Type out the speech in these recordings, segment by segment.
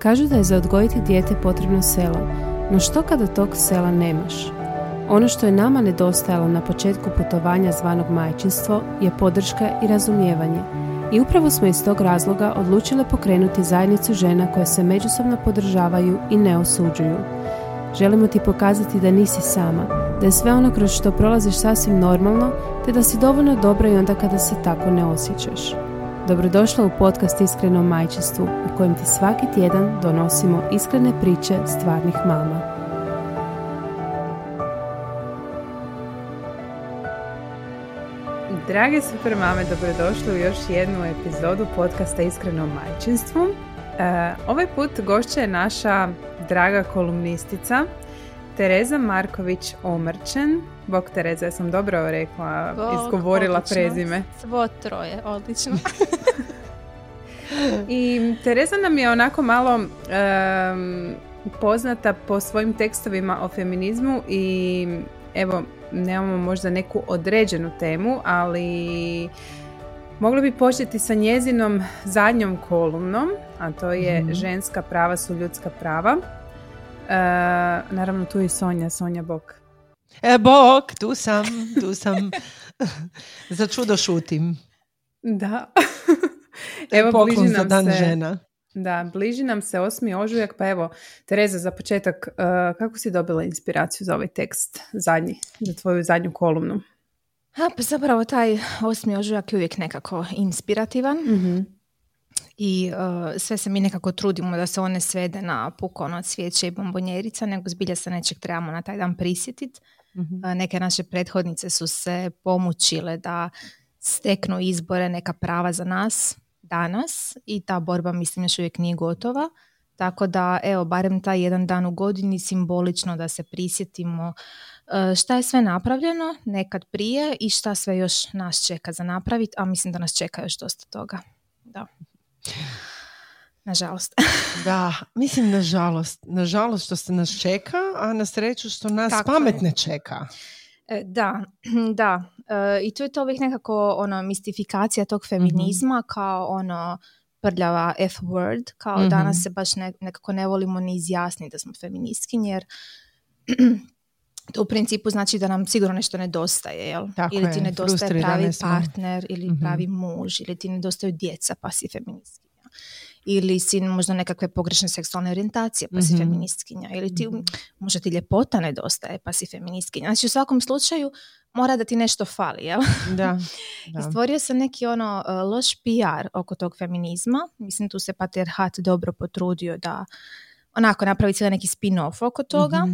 Kažu da je za odgojiti dijete potrebno selo, no što kada tog sela nemaš? Ono što je nama nedostajalo na početku putovanja zvanog majčinstvo je podrška i razumijevanje. I upravo smo iz tog razloga odlučile pokrenuti zajednicu žena koje se međusobno podržavaju i ne osuđuju. Želimo ti pokazati da nisi sama, da je sve ono kroz što prolaziš sasvim normalno, te da si dovoljno dobra i onda kada se tako ne osjećaš. Dobrodošla u podcast Iskreno majčinstvu, u kojem ti svaki tjedan donosimo iskrene priče stvarnih mama. Drage super mame, dobrodošli u još jednu epizodu podcasta Iskreno majčinstvu. Ovaj put gošća je naša draga kolumnistica Tereza Marković Omrčen. Bog Tereza, ja sam dobro rekla, izgovorila odlično. Prezime. Svo troje, odlično. I Tereza nam je onako malo poznata po svojim tekstovima o feminizmu i evo, nemamo možda neku određenu temu, ali mogli bi početi sa njezinom zadnjom kolumnom, a to je Ženska prava su ljudska prava. Naravno tu je Sonja Bok. Bok, tu sam. Za čudo šutim. Da. Evo, bliži nam dan se žena. Da, bliži nam se 8. ožujak, pa evo, Tereza, za početak, kako si dobila inspiraciju za ovaj tekst zadnji, za tvoju zadnju kolumnu? Pa zapravo taj 8. ožujak je uvijek nekako inspirativan. I sve se mi nekako trudimo da se one svede na puko ono cvijeće i bombonjerica, nego zbilja se nečeg trebamo na taj dan prisjetiti. Neke naše prethodnice su se pomučile da steknu izbore, neka prava za nas danas i ta borba mislim još uvijek nije gotova. Tako da evo, barem taj jedan dan u godini simbolično da se prisjetimo šta je sve napravljeno nekad prije i šta sve još nas čeka za napraviti, a mislim da nas čeka još dosta toga. Da. Nažalost. Da, mislim nažalost što se nas čeka, a na sreću što nas tako pametne čeka. Da. I tu je to uvijek nekako mistifikacija tog feminizma kao prljava F-word, kao danas se baš nekako ne volimo ni izjasniti da smo feministkinje, jer to u principu znači da nam sigurno nešto nedostaje, jel? Ili ti nedostaje pravi partner, ili pravi muž, ili ti nedostaju djeca pa si feministkinja. Ili si možda nekakve pogrešne seksualne orijentacije pa si feministkinja. Ili ti možda ti ljepota nedostaje pa si feministkinja. Znači u svakom slučaju mora da ti nešto fali, jel? Da. I stvorio se neki loš PR oko tog feminizma. Mislim tu se patrijarhat dobro potrudio da onako napravi cijeli neki spin-off oko toga.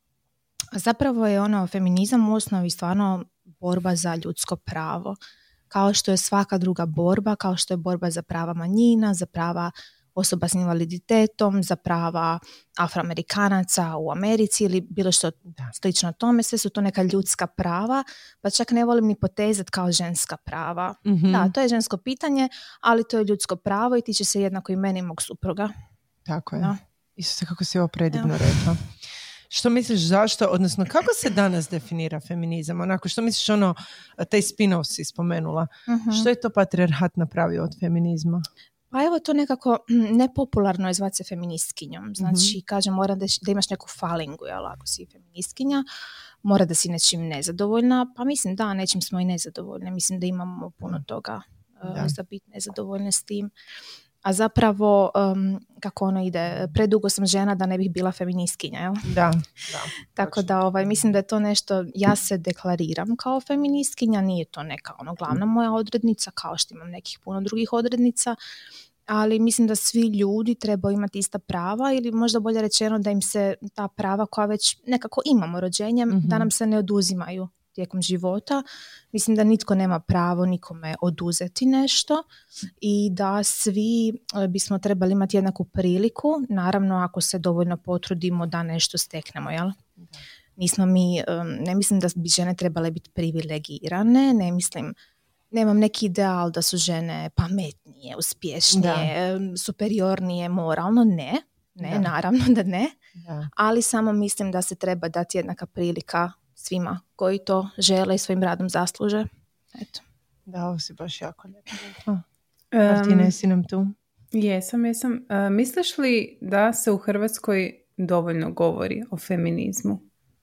Zapravo je feminizam u osnovi stvarno borba za ljudsko pravo. Kao što je svaka druga borba, kao što je borba za prava manjina, za prava osoba s invaliditetom, za prava Afroamerikanaca u Americi ili bilo što slično tome, sve su to neka ljudska prava, pa čak ne volim ni potezat kao ženska prava. Da, to je žensko pitanje, ali to je ljudsko pravo i tiče se jednako i mene i mog supruga. Tako je. Da. Isuse, kako si ovo predivno rekla. Što misliš zašto, odnosno kako se danas definira feminizam? Onako, što misliš taj spin-off si spomenula? Što je to patrijarhat napravio od feminizma? Pa evo to nekako nepopularno je zvati se feministkinjom. Znači, kažem, mora da imaš neku falingu, jel, ako si feministkinja, mora da si nečim nezadovoljna, pa mislim da, nečim smo i nezadovoljne. Mislim da imamo puno toga za biti nezadovoljne s tim. A zapravo, kako ide, predugo sam žena da ne bih bila feministkinja, jel? Da. Tako da mislim da je to nešto, ja se deklariram kao feministkinja, nije to neka glavna moja odrednica, kao što imam nekih puno drugih odrednica, ali mislim da svi ljudi trebaju imati ista prava ili možda bolje rečeno da im se ta prava koja već nekako imamo rođenjem, da nam se ne oduzimaju tijekom života. Mislim da nitko nema pravo nikome oduzeti nešto i da svi bismo trebali imati jednaku priliku, naravno ako se dovoljno potrudimo da nešto steknemo, jel? Nismo mi, ne mislim da bi žene trebale biti privilegirane, nemam neki ideal da su žene pametnije, uspješnije, superiornije moralno, ne, naravno da ne, ali samo mislim da se treba dati jednaka prilika svima koji to žele i svojim radom zasluže. Eto. Da, ovo si baš jako lijepo rekla. Martina, jesi nam tu? Jesam. Misliš li da se u Hrvatskoj dovoljno govori o feminizmu?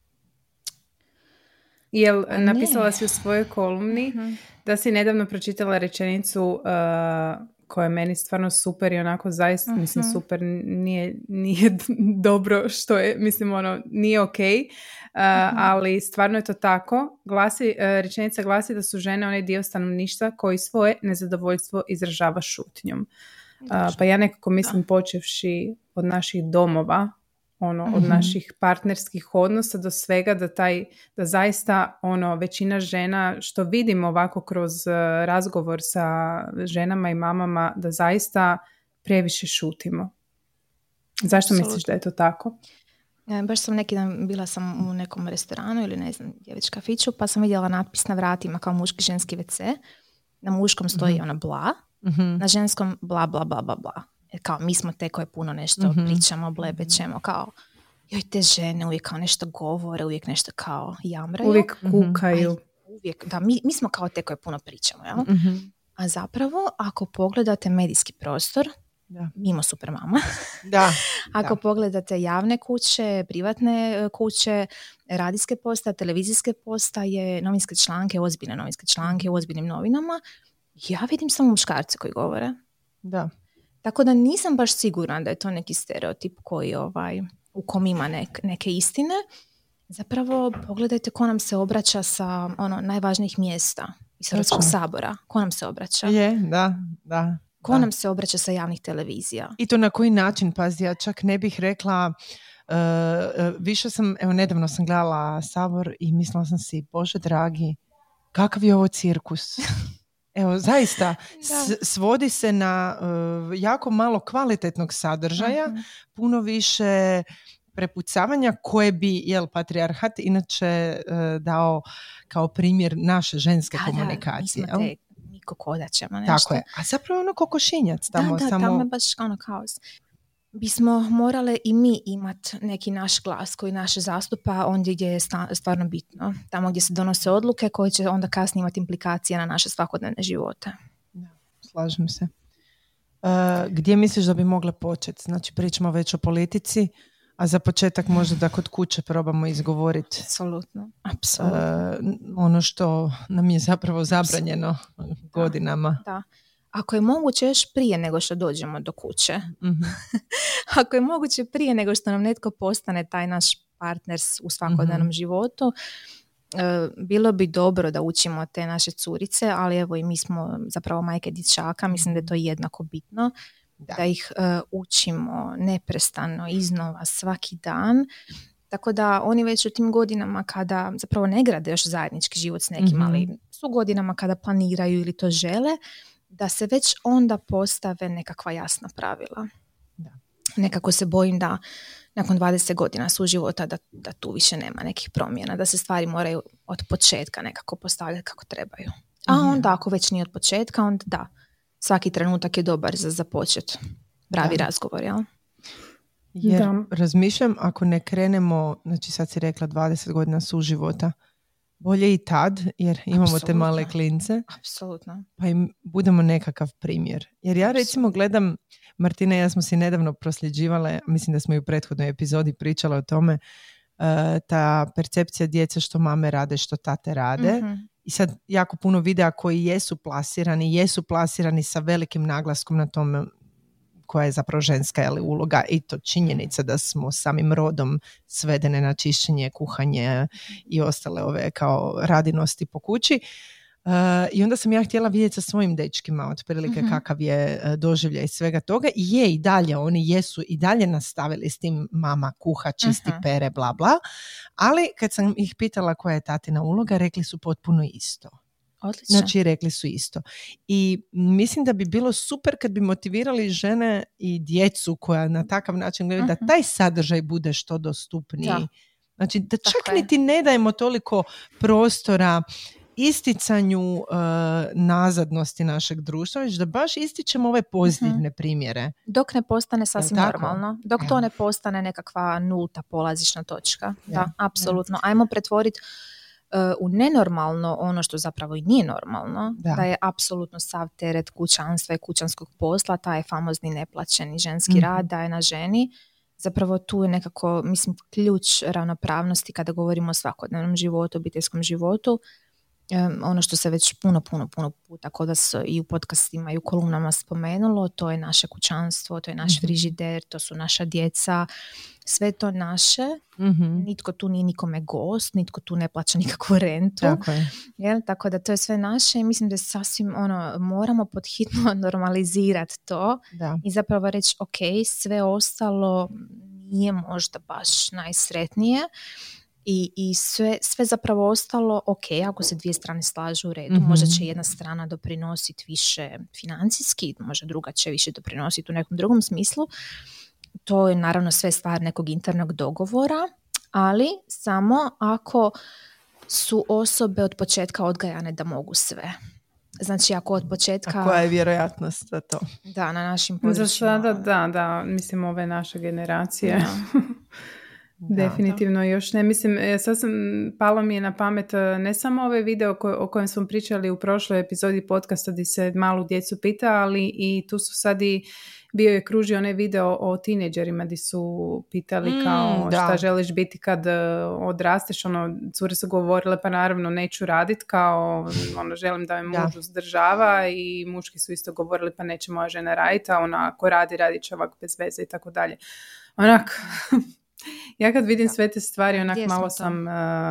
Jel napisala si u svojoj kolumni da si nedavno pročitala rečenicu koja je meni stvarno super i onako zaista, mislim super, nije dobro što je, mislim nije ok, ali stvarno je to tako. Rečenica glasi da su žene onaj dio stanovništva koji svoje nezadovoljstvo izražava šutnjom. Pa ja nekako mislim počevši od naših domova, od naših partnerskih odnosa do svega, da zaista većina žena, što vidimo ovako kroz razgovor sa ženama i mamama, da zaista previše šutimo. Zašto misliš da je to tako? Baš sam neki dan, bila sam u nekom restoranu ili ne znam, djevič kafiću, pa sam vidjela natpis na vratima kao muški ženski WC. Na muškom stoji bla, na ženskom bla bla bla bla bla. Kao mi smo te koje puno nešto pričamo, blebećemo, kao joj te žene uvijek kao nešto govore, uvijek nešto kao jamraju. Uvijek kukaju. Uvijek, da, mi smo kao te koje puno pričamo, jel? A zapravo, ako pogledate medijski prostor, mimo Supermama, ako pogledate javne kuće, privatne kuće, radijske postaje, televizijske postaje, novinske članke, ozbiljne novinske članke u ozbiljnim novinama, ja vidim samo muškarce koji govore. Da. Tako da nisam baš sigurna da je to neki stereotip koji u kom ima neke istine. Zapravo pogledajte ko nam se obraća sa najvažnijih mjesta iz Hrvatskog sabora. Ko nam se obraća? Da. Ko nam se obraća sa javnih televizija? I to na koji način, pazi, ja čak ne bih rekla, više sam, nedavno sam gledala Sabor i mislila sam si, Bože dragi, kakav je ovo cirkus? Evo, zaista, svodi se na jako malo kvalitetnog sadržaja, puno više prepucavanja koje bi, patrijarhat inače dao kao primjer naše ženske komunikacije. Da, mi smo te kokodaćama nešto. Tako je, a zapravo kokošinjac. Tamo je baš kaos. Bismo morale i mi imati neki naš glas koji naš zastupa ondje gdje je stvarno bitno. Tamo gdje se donose odluke koje će onda kasnije imati implikacije na naše svakodnevne živote. Da, slažem se. Gdje misliš da bi mogle početi? Znači pričamo već o politici, a za početak možda da kod kuće probamo izgovoriti ono što nam je zapravo zabranjeno godinama. Da. Ako je moguće još prije nego što dođemo do kuće, ako je moguće prije nego što nam netko postane taj naš partner u svakodnevnom životu, bilo bi dobro da učimo te naše curice, ali evo i mi smo zapravo majke dječaka, mislim da je to jednako bitno, da ih učimo neprestano, iznova, svaki dan. Tako da oni već u tim godinama kada zapravo ne grade još zajednički život s nekim, ali su godinama kada planiraju ili to žele, da se već onda postave nekakva jasna pravila. Da. Nekako se bojim da nakon 20 godina suživota da tu više nema nekih promjena, da se stvari moraju od početka nekako postavljati kako trebaju. A onda ako već nije od početka, onda da, svaki trenutak je dobar za započet pravi razgovor, jel? Jer razmišljam, ako ne krenemo, znači sad si rekla 20 godina suživota, bolje i tad, jer imamo te male klince. Apsolutno. Pa im budemo nekakav primjer. Jer ja recimo gledam, Martina i ja smo si nedavno prosljeđivale, mislim da smo i u prethodnoj epizodi pričale o tome, ta percepcija djece što mame rade, što tate rade. I sad jako puno videa koji jesu plasirani sa velikim naglaskom na tome koja je zapravo ženska uloga i to činjenica da smo samim rodom svedene na čišćenje, kuhanje i ostale ove kao radinosti po kući. I onda sam ja htjela vidjeti sa svojim dečkima otprilike kakav je doživljaj svega toga. I je i dalje, oni jesu i dalje nastavili s tim mama kuha, čisti, pere, bla bla. Ali kad sam ih pitala koja je tatina uloga, rekli su potpuno isto. Odlično. Znači rekli su isto. I mislim da bi bilo super kad bi motivirali žene i djecu koja na takav način gledaju da taj sadržaj bude što dostupniji. Da. Znači da čak niti ne dajemo toliko prostora isticanju nazadnosti našeg društva, već da baš ističemo ove pozitivne primjere. Dok ne postane sasvim normalno. Dok to ne postane nekakva nulta polazišna točka. Da, apsolutno. Ajmo pretvoriti u nenormalno ono što zapravo i nije normalno, da je apsolutno sav teret kućanstva i kućanskog posla, taj famozni neplaćeni ženski rad da je na ženi. Zapravo tu je nekako, mislim, ključ ravnopravnosti kada govorimo o svakodnevnom životu, obiteljskom životu. Ono što se već puno puta kod vas i u podcastima i u kolumnama spomenulo, to je naše kućanstvo, to je naš frižider, to su naša djeca, sve to naše, nitko tu nije nikome gost, nitko tu ne plaća nikakvu rentu. Tako je. Jel? Tako da to je sve naše i mislim da sasvim moramo podhitno normalizirati to i zapravo reći ok, sve ostalo nije možda baš najsretnije. I sve zapravo ostalo ok, ako se dvije strane slažu u redu, možda će jedna strana doprinositi više financijski, možda druga će više doprinositi u nekom drugom smislu. To je naravno sve stvar nekog internog dogovora, ali samo ako su osobe od početka odgajane da mogu sve. Znači ako od početka... A koja je vjerojatnost za to? Da, na našim područjima. Za sada da, mislim ove naše generacije. Definitivno još ne. Mislim, palo mi je na pamet ne samo ovaj video o kojem smo pričali u prošloj epizodi podcasta gdje se malu djecu pita, ali i tu su sad i bio je kružio onaj video o tinejdžerima gdje su pitali kao šta želiš biti kad odrasteš, cure su govorile pa naravno neću radit, kao želim da me muž uzdržava, i muški su isto govorili pa neće moja žena raditi, a ako radit će ovako bez veze i tako dalje. Onak... Ja kad vidim sve te stvari, onak malo sam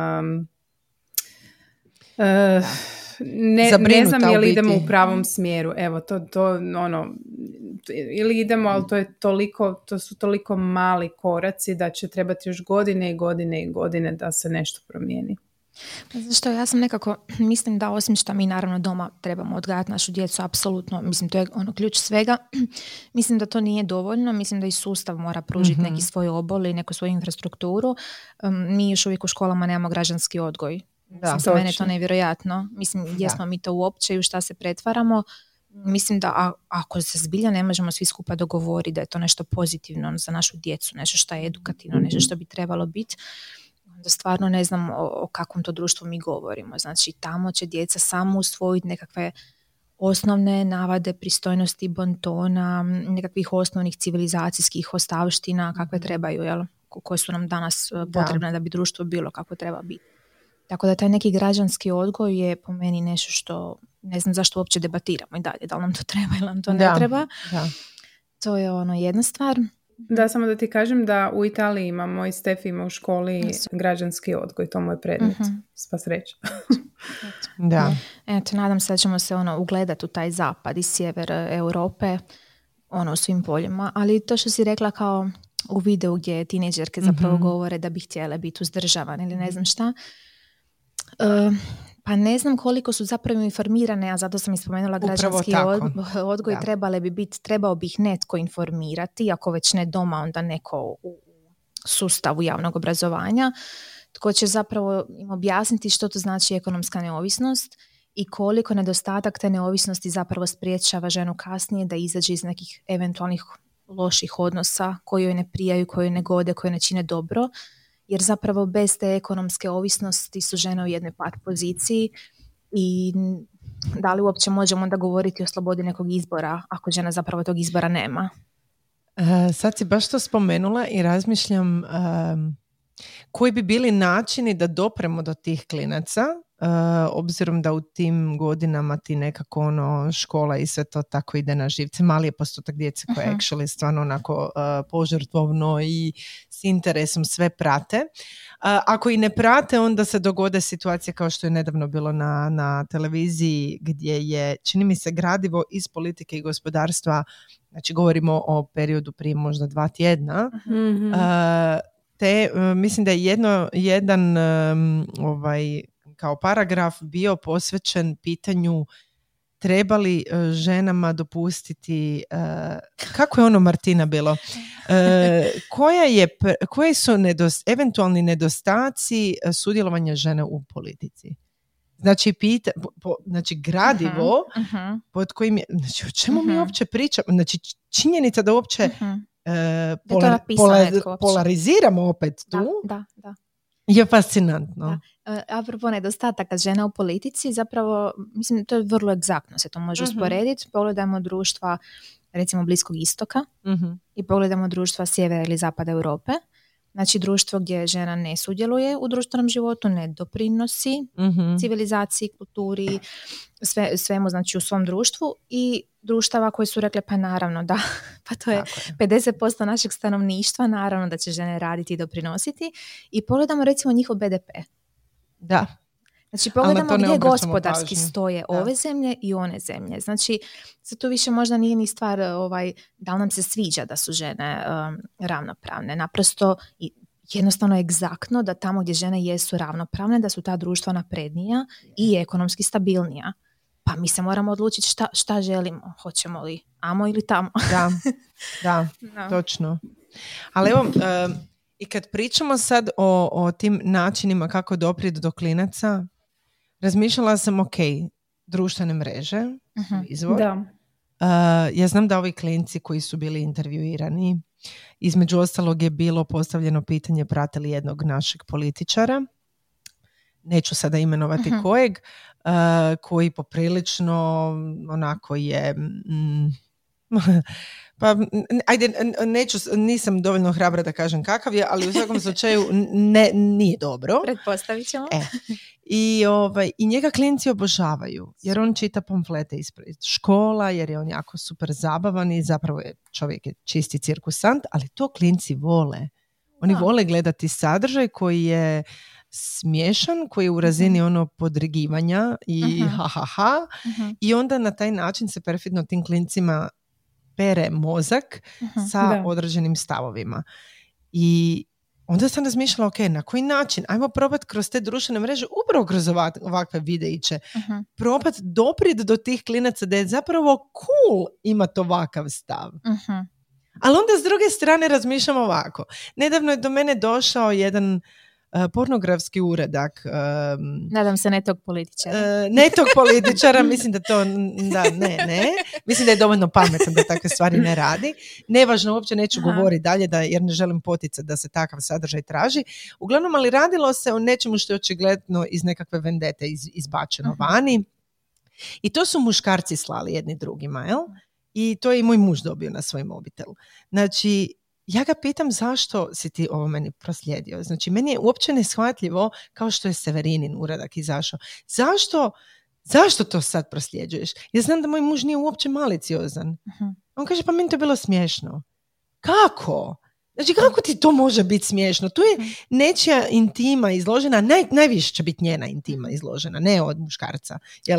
ne znam je li idemo u pravom smjeru. Evo, to ili idemo, ali to su toliko mali koraci da će trebati još godine i godine i godine da se nešto promijeni. Znači što, ja sam nekako, mislim da osim što mi naravno doma trebamo odgajati našu djecu, apsolutno, mislim to je ključ svega, mislim da to nije dovoljno, mislim da i sustav mora pružiti neki svoj obol i neku svoju infrastrukturu. Mi još uvijek u školama nemamo građanski odgoj. Za mene je to nevjerojatno. Mislim, gdje smo mi to uopće i u šta se pretvaramo. Mislim da ako se zbilja ne možemo svi skupa dogovoriti da je to nešto pozitivno za našu djecu, nešto što je edukativno, nešto što bi trebalo biti, da stvarno ne znam o kakvom to društvu mi govorimo. Znači, tamo će djeca samo usvojiti nekakve osnovne navade, pristojnosti, bontona, nekakvih osnovnih civilizacijskih ostavština kakve trebaju, jel? Koje su nam danas potrebne da bi društvo bilo kako treba biti. Tako da taj neki građanski odgoj je po meni nešto što ne znam zašto uopće debatiramo i dalje, da li nam to treba ili nam to ne treba. Da. To je jedna stvar. Da, samo da ti kažem da u Italiji imamo i Stefi ima u školi građanski odgoj, to mu je predmet. Sva sreća. Da. Eto, nadam se da ćemo se ugledati u taj zapad i sjever Europe u svim poljima, ali to što si rekla kao u videu gdje tinejdžerke zapravo govore da bi htjele biti uzdržavane ili ne znam šta, pa ne znam koliko su zapravo informirane, a zato sam ispomenula građanski odgoj, trebao bi ih netko informirati, ako već ne doma, onda neko u sustavu javnog obrazovanja, tko će zapravo im objasniti što to znači ekonomska neovisnost i koliko nedostatak te neovisnosti zapravo spriječava ženu kasnije da izađe iz nekih eventualnih loših odnosa koji joj ne prijaju, koji joj ne gode, koji ne čine dobro. Jer zapravo bez te ekonomske ovisnosti su žene u jednoj pat poziciji i da li uopće možemo onda govoriti o slobodi nekog izbora ako žena zapravo tog izbora nema? Sad si baš to spomenula i razmišljam koji bi bili načini da dopremo do tih klinaca, obzirom da u tim godinama ti nekako škola i sve to tako ide na živce. Mali je postotak djece koje actually stvarno onako požrtvovno i s interesom sve prate. Ako i ne prate, onda se dogode situacije kao što je nedavno bilo na televiziji gdje je, čini mi se, gradivo iz politike i gospodarstva, znači govorimo o periodu prije možda 2 tjedna, mislim da je jedan kao paragraf bio posvećen pitanju treba li ženama dopustiti, kako je Martina bilo, koji su eventualni nedostaci sudjelovanja žene u politici. Znači, gradivo pod kojim je, znači o čemu mi uopće pričamo, znači činjenica da uopće polariziramo opet tu. Da. Je fascinantno. Apropo nedostataka žena u politici, zapravo, mislim, to je vrlo egzaktno, se to može usporediti. Pogledajmo društva, recimo, Bliskog istoka i pogledajmo društva sjevera ili zapada Europe. Znači, društvo gdje žena ne sudjeluje u društvenom životu, ne doprinosi civilizaciji, kulturi, svemu, znači u svom društvu, i društava koji su rekle, pa naravno da, pa to je 50% našeg stanovništva, naravno da će žene raditi i doprinositi. I pogledamo recimo njihov BDP. Da. Znači, pogledamo gdje gospodarski stoje ove zemlje i one zemlje. Znači, sad tu više možda nije ni stvar da li nam se sviđa da su žene ravnopravne. Naprosto, jednostavno je egzaktno da tamo gdje žene jesu ravnopravne, da su ta društva naprednija i ekonomski stabilnija. Pa mi se moramo odlučiti šta želimo. Hoćemo li amo ili tamo. Da, točno. Ali evo, i kad pričamo sad o tim načinima kako doprijeti do klinaca, razmišljala sam, društvene mreže, izvor. Da. Ja znam da ovi klinci koji su bili intervjuirani, između ostalog je bilo postavljeno pitanje prate li jednog našeg političara, neću sada imenovati kojeg, koji poprilično onako je... Pa, ajde, nisam dovoljno hrabra da kažem kakav je, ali u svakom slučaju nije dobro. Pretpostavit ćemo. I njega klinci obožavaju, jer on čita pamflete ispred škola, jer je on jako super zabavan i zapravo je čovjek je čisti cirkusant, ali to klinci vole. Oni vole gledati sadržaj koji je smiješan, koji je u razini ono podrigivanja i i onda na taj način se perfidno tim klincima pere mozak sa određenim stavovima. I onda sam razmišljala, na koji način? Ajmo probati kroz te društvene mreže, upravo kroz ovakve videiće, probati doprijeti do tih klinaca da je zapravo cool imati ovakav stav. Ali onda s druge strane razmišljam ovako. Nedavno je do mene došao jedan pornografski uradak. Nadam se ne tog političara. Ne tog političara, mislim da to ne. Mislim da je dovoljno pametan da takve stvari ne radi. Nevažno, uopće neću govoriti dalje jer ne želim poticati da se takav sadržaj traži. Uglavnom, ali radilo se o nečemu što je očigledno iz nekakve vendete izbačeno vani. I to su muškarci slali jedni drugima, jel? I to je i moj muž dobio na svoj mobitel. Znači, ja ga pitam zašto si ti ovo meni proslijedio. Znači, meni je uopće neshvatljivo kao što je Severinin uradak izašao. Zašto to sad prosljeđuješ? Ja znam da moj muž nije uopće maliciozan. On kaže, pa meni to je bilo smiješno. Kako? Znači, kako ti to može biti smiješno? Tu je nečija intima izložena, najviše će biti njena intima izložena, ne od muškarca.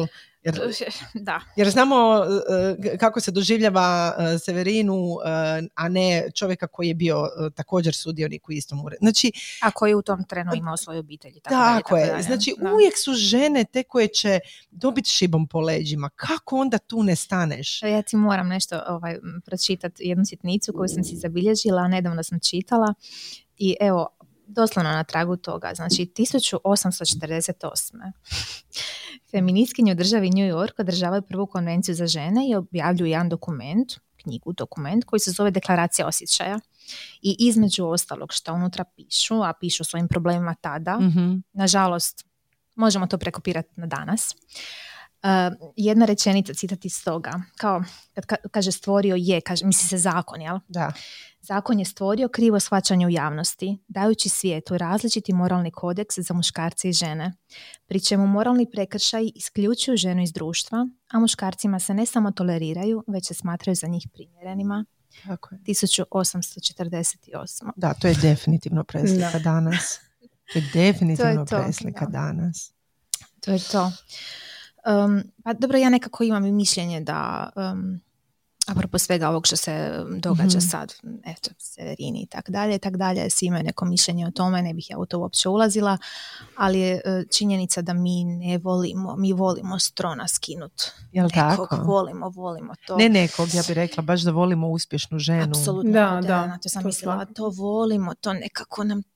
Jer znamo kako se doživljava Severinu, a ne čovjeka koji je bio također sudionik u istom uredu. Znači, a koji u tom trenu imao svoju obitelj. Tako je. Znači, uvijek su žene te koje će dobiti šibom po leđima. Kako onda tu ne staneš? Ja ti moram nešto pročitati, jednu sitnicu koju sam si zabilježila, nedavno sam čitala i evo, doslovno na tragu toga. Znači, 1848. feministkinje u državi New York održavaju prvu konvenciju za žene i objavljuju jedan dokument koji se zove Deklaracija osjećaja. I između ostalog što unutra pišu, a pišu svojim problemima tada, nažalost, možemo to prekopirati na danas. Jedna rečenica, citat iz toga, kao kad kaže stvorio je, misli se zakon, jel? Da. Zakon je stvorio krivo shvaćanje u javnosti, dajući svijetu različiti moralni kodeks za muškarce i žene, pri čemu moralni prekršaji isključuju ženu iz društva, a muškarcima se ne samo toleriraju, već se smatraju za njih primjerenima. Tako je. 1848. Da, to je definitivno preslika danas. To je definitivno preslika danas. To je to. Pa dobro, ja nekako imam i mišljenje da apropo svega ovog što se događa sad, eto, Severini i tak dalje, svi imaju neko mišljenje o tome, ne bih ja u to uopće ulazila, ali je činjenica da mi ne volimo, mi volimo strona skinut. Jel nekog, tako? Volimo to. Ne nekog, ja bih rekla, baš da volimo uspješnu ženu. Apsolutno, to sam mislila, to volimo, to nekako nam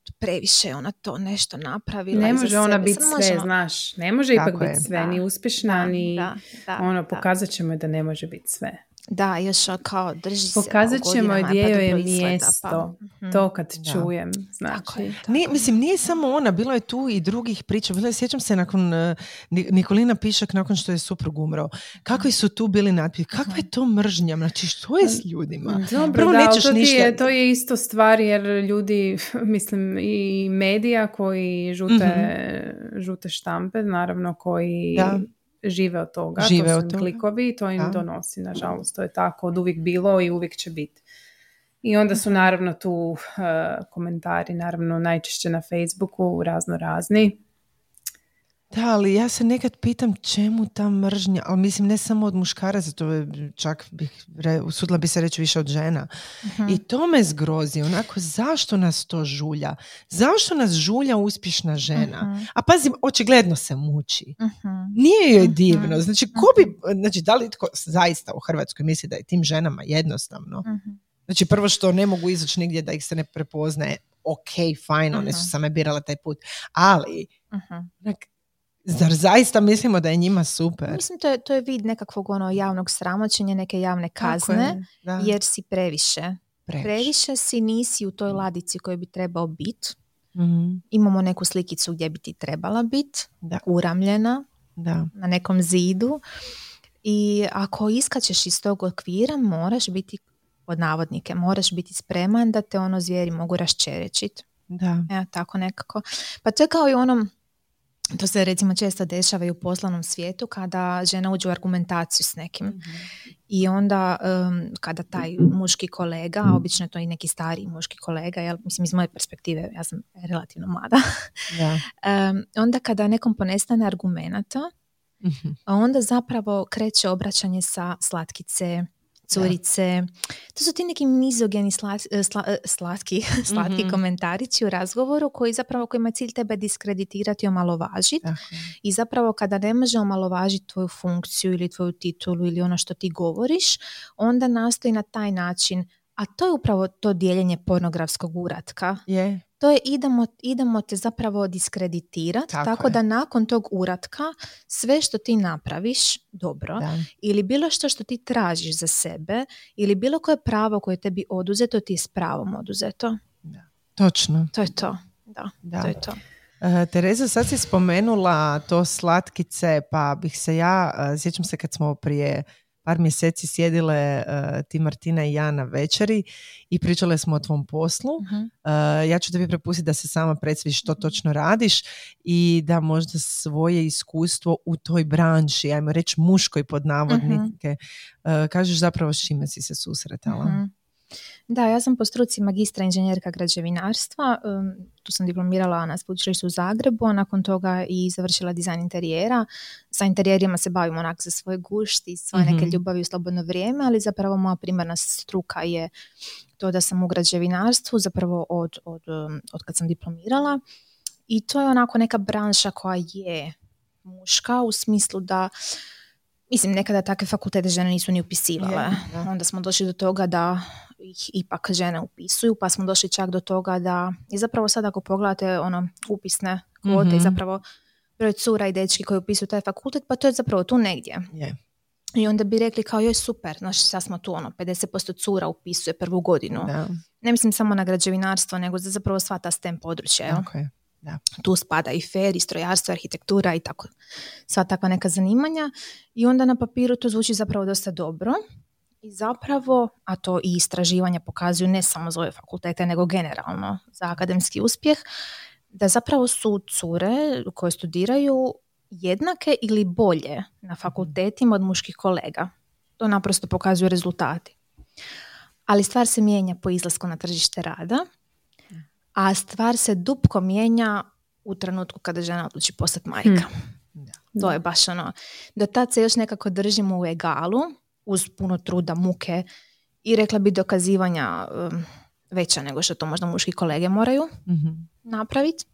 previše ona to nešto napravila. Ne iza može ona sebe. biti Sad sve, možemo- znaš. Ne može Tako ipak je. biti sve, Da, ni uspješna, da, ni da. pokazat ćemo je da ne može biti sve. Da, još kao drži se. Pokazat ćemo je gdje joj je dobro izgleda, mjesto. To kad čujem, Tako je, znači. tako. Nije samo ona, bilo je tu i drugih priča. Sjećam se nakon Nikolina Pišak, nakon što je suprug umro. Kakvi su tu bili natpisi? Kakva je to mržnja? Znači, što je s ljudima? Dobro, Prvo da, nećeš ali ništa... to je isto stvar jer ljudi, mislim, i medija koji žute štampe, naravno koji žive od toga, Žive to od su im toga. klikovi, to im donosi, nažalost, to je tako od uvijek bilo i uvijek će biti. I onda su naravno tu komentari, naravno najčešće na Facebooku, razno razni. Da, ali ja se nekad pitam čemu ta mržnja, ali mislim ne samo od muškaraca, to je čak usudila bi se reći više od žena. I to me zgrozi, onako zašto nas to žulja? Zašto nas žulja uspješna žena? A pazi, očigledno se muči. Nije joj divno. Znači, da li tko zaista u Hrvatskoj misli da je tim ženama jednostavno? Znači, prvo što ne mogu izaći nigdje da ih se ne prepoznaje, ok, fajn, one su same birale taj put, ali zar zaista mislimo da je njima super? Mislim, to je vid nekakvog javnog sramoćenja, neke javne kazne, jer si previše. Previše si, nisi u toj ladici kojoj bi trebao biti. Imamo neku slikicu gdje bi ti trebala biti, uramljena na nekom zidu. I ako iskačeš iz tog okvira, moraš biti, pod navodnike, moraš biti spreman da te zvijeri mogu raščerečiti. Evo, tako nekako. Pa to je kao i onom, to se recimo često dešava i u poslovnom svijetu kada žena uđe u argumentaciju s nekim. I onda kada taj muški kolega, obično je to i neki stariji muški kolega, mislim iz moje perspektive, ja sam relativno mlada, onda kada nekom ponestane argumenata, onda zapravo kreće obraćanje sa slatkice, curice. To su ti neki mizogeni slatki komentarići u razgovoru kojima je cilj tebe diskreditirati i omalovažiti. I zapravo kada ne može omalovažiti tvoju funkciju ili tvoju titulu ili ono što ti govoriš, onda nastoji na taj način, a to je upravo to dijeljenje pornografskog uratka. To je idemo te zapravo diskreditirati, tako da nakon tog uratka sve što ti napraviš dobro ili bilo što ti tražiš za sebe ili bilo koje pravo koje tebi oduzeto ti je s pravom oduzeto. Točno. To je to. Da. To je to. Tereza, sad si spomenula to slatkice, pa bih se sjećam se kad smo prije par mjeseci sjedile ti Martina i ja na večeri i pričale smo o tvom poslu. Ja ću tebi prepustiti da se sama predstaviš što točno radiš i da možda svoje iskustvo u toj branši, ajmo reći muškoj pod navodnike, kažeš zapravo s čime si se susretala. Da, ja sam po struci magistra inženjerka građevinarstva, tu sam diplomirala na sveučilištu u Zagrebu, a nakon toga i završila dizajn interijera. Sa interijerima se bavim onak za svoj gušt i svoje neke ljubavi u slobodno vrijeme, ali zapravo moja primarna struka je to da sam u građevinarstvu, zapravo od kad sam diplomirala. I to je onako neka branša koja je muška u smislu da, mislim, nekada takve fakultete žene nisu ni upisivale. Onda smo došli do toga da ih ipak žene upisuju, pa smo došli čak do toga da i zapravo sad ako pogledate upisne kvote i zapravo broj cura i dečki koji upisuju taj fakultet, pa to je zapravo tu negdje. I onda bi rekli kao joj super, znaš, sad smo tu 50% cura upisuje prvu godinu. Ne mislim samo na građevinarstvo, nego za zapravo sva ta STEM područja. Tu spada i FER, i strojarstvo, arhitektura i tako, sva takva neka zanimanja. I onda na papiru to zvuči zapravo dosta dobro. I zapravo, a to i istraživanja pokazuju ne samo za ove fakultete, nego generalno za akademski uspjeh, da zapravo su cure koje studiraju jednake ili bolje na fakultetima od muških kolega. To naprosto pokazuju rezultati. Ali stvar se mijenja po izlasku na tržište rada, a stvar se dupko mijenja u trenutku kada žena odluči postati majka. To je baš do tad se još nekako držimo u egalu, uz puno truda, muke i rekla bi dokazivanja veća nego što to možda muški kolege moraju napraviti.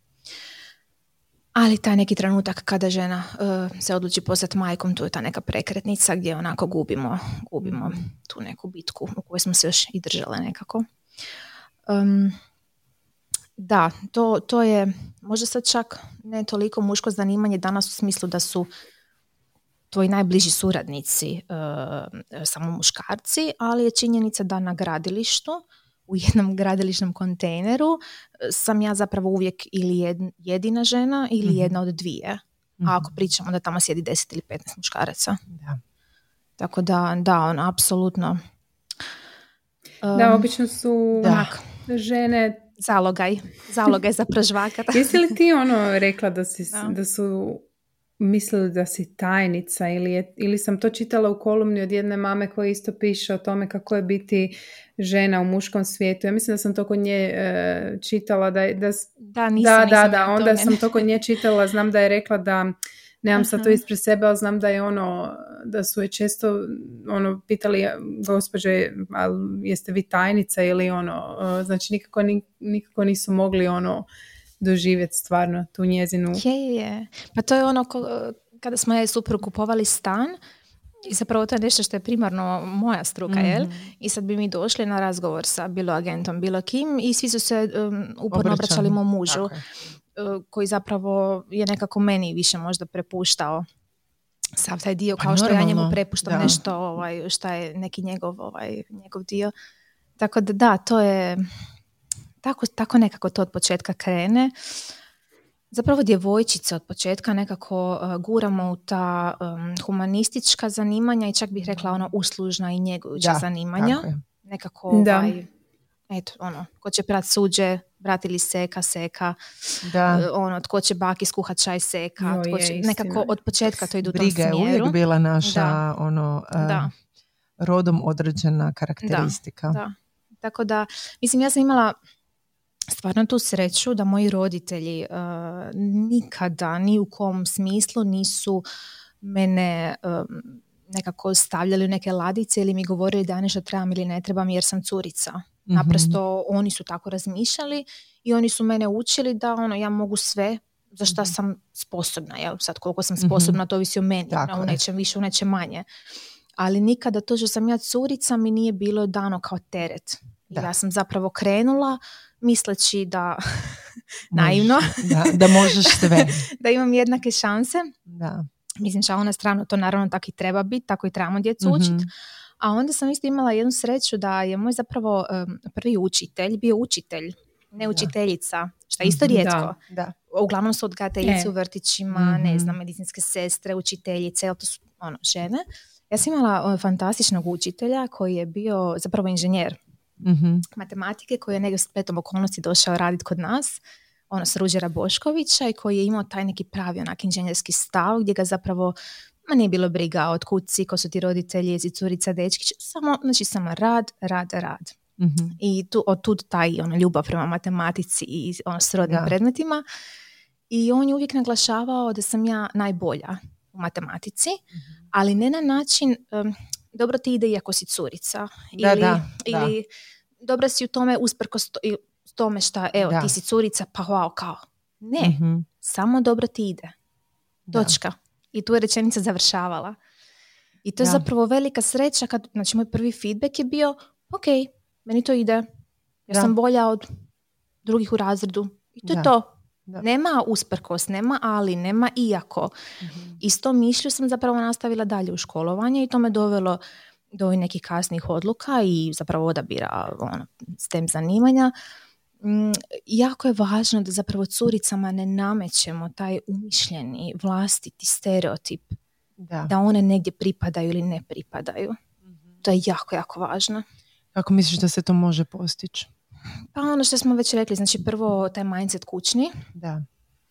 Ali taj neki trenutak kada žena se odluči postati majkom, tu je ta neka prekretnica gdje onako gubimo tu neku bitku u kojoj smo se još i držale nekako. Da, to je možda sad čak ne toliko muško zanimanje danas u smislu da su tvoji najbliži suradnici samo muškarci, ali je činjenica da na gradilištu, u jednom gradilišnom kontejneru, sam ja zapravo uvijek ili jedina žena ili jedna od dvije. A ako pričamo da tamo sjedi 10 ili 15 muškaraca. Da. Tako da, apsolutno. Da, obično su žene... Zalogaj za pražvaka. Jesi li ti rekla da su mislili da si tajnica ili sam to čitala u kolumni od jedne mame koja isto piše o tome kako je biti žena u muškom svijetu. Ja mislim da sam to kod nje čitala onda sam to kod nje čitala, znam da je rekla da nemam sad to ispred sebe, ali znam da je da su je često pitali gospođe, ali jeste vi tajnica ili znači nikako nisu mogli doživjeti stvarno tu njezinu... Je. Pa to je kada smo ja i suprug kupovali stan i zapravo to je nešto što je primarno moja struka, jel? I sad bi mi došli na razgovor sa bilo agentom, bilo kim i svi su se uporno obraćali mom mužu, koji zapravo je nekako meni više možda prepuštao sav taj dio, kao što ja njemu prepuštam nešto što je neki njegov dio. Tako da, to je... Tako nekako to od početka krene. Zapravo djevojčice od početka nekako guramo u ta humanistička zanimanja i čak bih rekla uslužna i njegujuća zanimanja. Nekako ko će prat suđe, bratili seka. Tko će baki skuhat čaj seka. Nekako od početka to ide u tom smjeru. Briga je uvijek bila naša rodom određena karakteristika. Da. Tako da, mislim, ja sam imala stvarno tu sreću da moji roditelji nikada, ni u kom smislu nisu mene nekako stavljali u neke ladice ili mi govorili da ja nešto trebam ili ne trebam jer sam curica. Naprosto oni su tako razmišljali i oni su mene učili da ja mogu sve za šta sam sposobna. Jel? Sad koliko sam sposobna to ovisi o meni, u nečem više, u nečem manje. Ali nikada to što sam ja curica mi nije bilo dano kao teret. Ja sam zapravo krenula misleći da naivno da možeš sve. Da imam jednake šanse. Da. Mislim, šalu na stranu, to naravno tako i treba biti, tako i trebamo djecu učiti. A onda sam isto imala jednu sreću da je moj zapravo prvi učitelj bio učitelj, ne učiteljica, što je isto rijetko. Da. Uglavnom su odgajateljice u vrtićima, ne znam, medicinske sestre, učiteljice, to su žene. Ja sam imala fantastičnog učitelja koji je bio zapravo inženjer matematike, koji je negdje spletom okolnosti došao raditi kod nas, s Ruđera Boškovića, i koji je imao taj neki pravi onak inženjerski stav gdje ga zapravo nije bilo briga od kud si, ko su ti roditelji, jezi curica, dečkić, samo rad. I od tud taj ljubav prema matematici i srodnim predmetima. I on je uvijek naglašavao da sam ja najbolja u matematici, ali ne na način dobro ti ide iako si curica ili dobra si u tome usprkos tome šta ti si curica pa wow kao. Ne, samo dobro ti ide. Točka. I tu je rečenica završavala. I to je zapravo velika sreća kad, moj prvi feedback je bio ok, meni to ide. Ja sam bolja od drugih u razredu. I to je to. Da. Nema usprkos, nema ali, nema iako. I s tom mišlju sam zapravo nastavila dalje u školovanje i to me dovelo do nekih kasnih odluka i zapravo odabira STEM zanimanja. Jako je važno da zapravo curicama ne namećemo taj umišljeni vlastiti stereotip da one negdje pripadaju ili ne pripadaju. To je jako, jako važno. Kako misliš da se to može postići? Pa što smo već rekli, znači prvo taj mindset kućni. Da.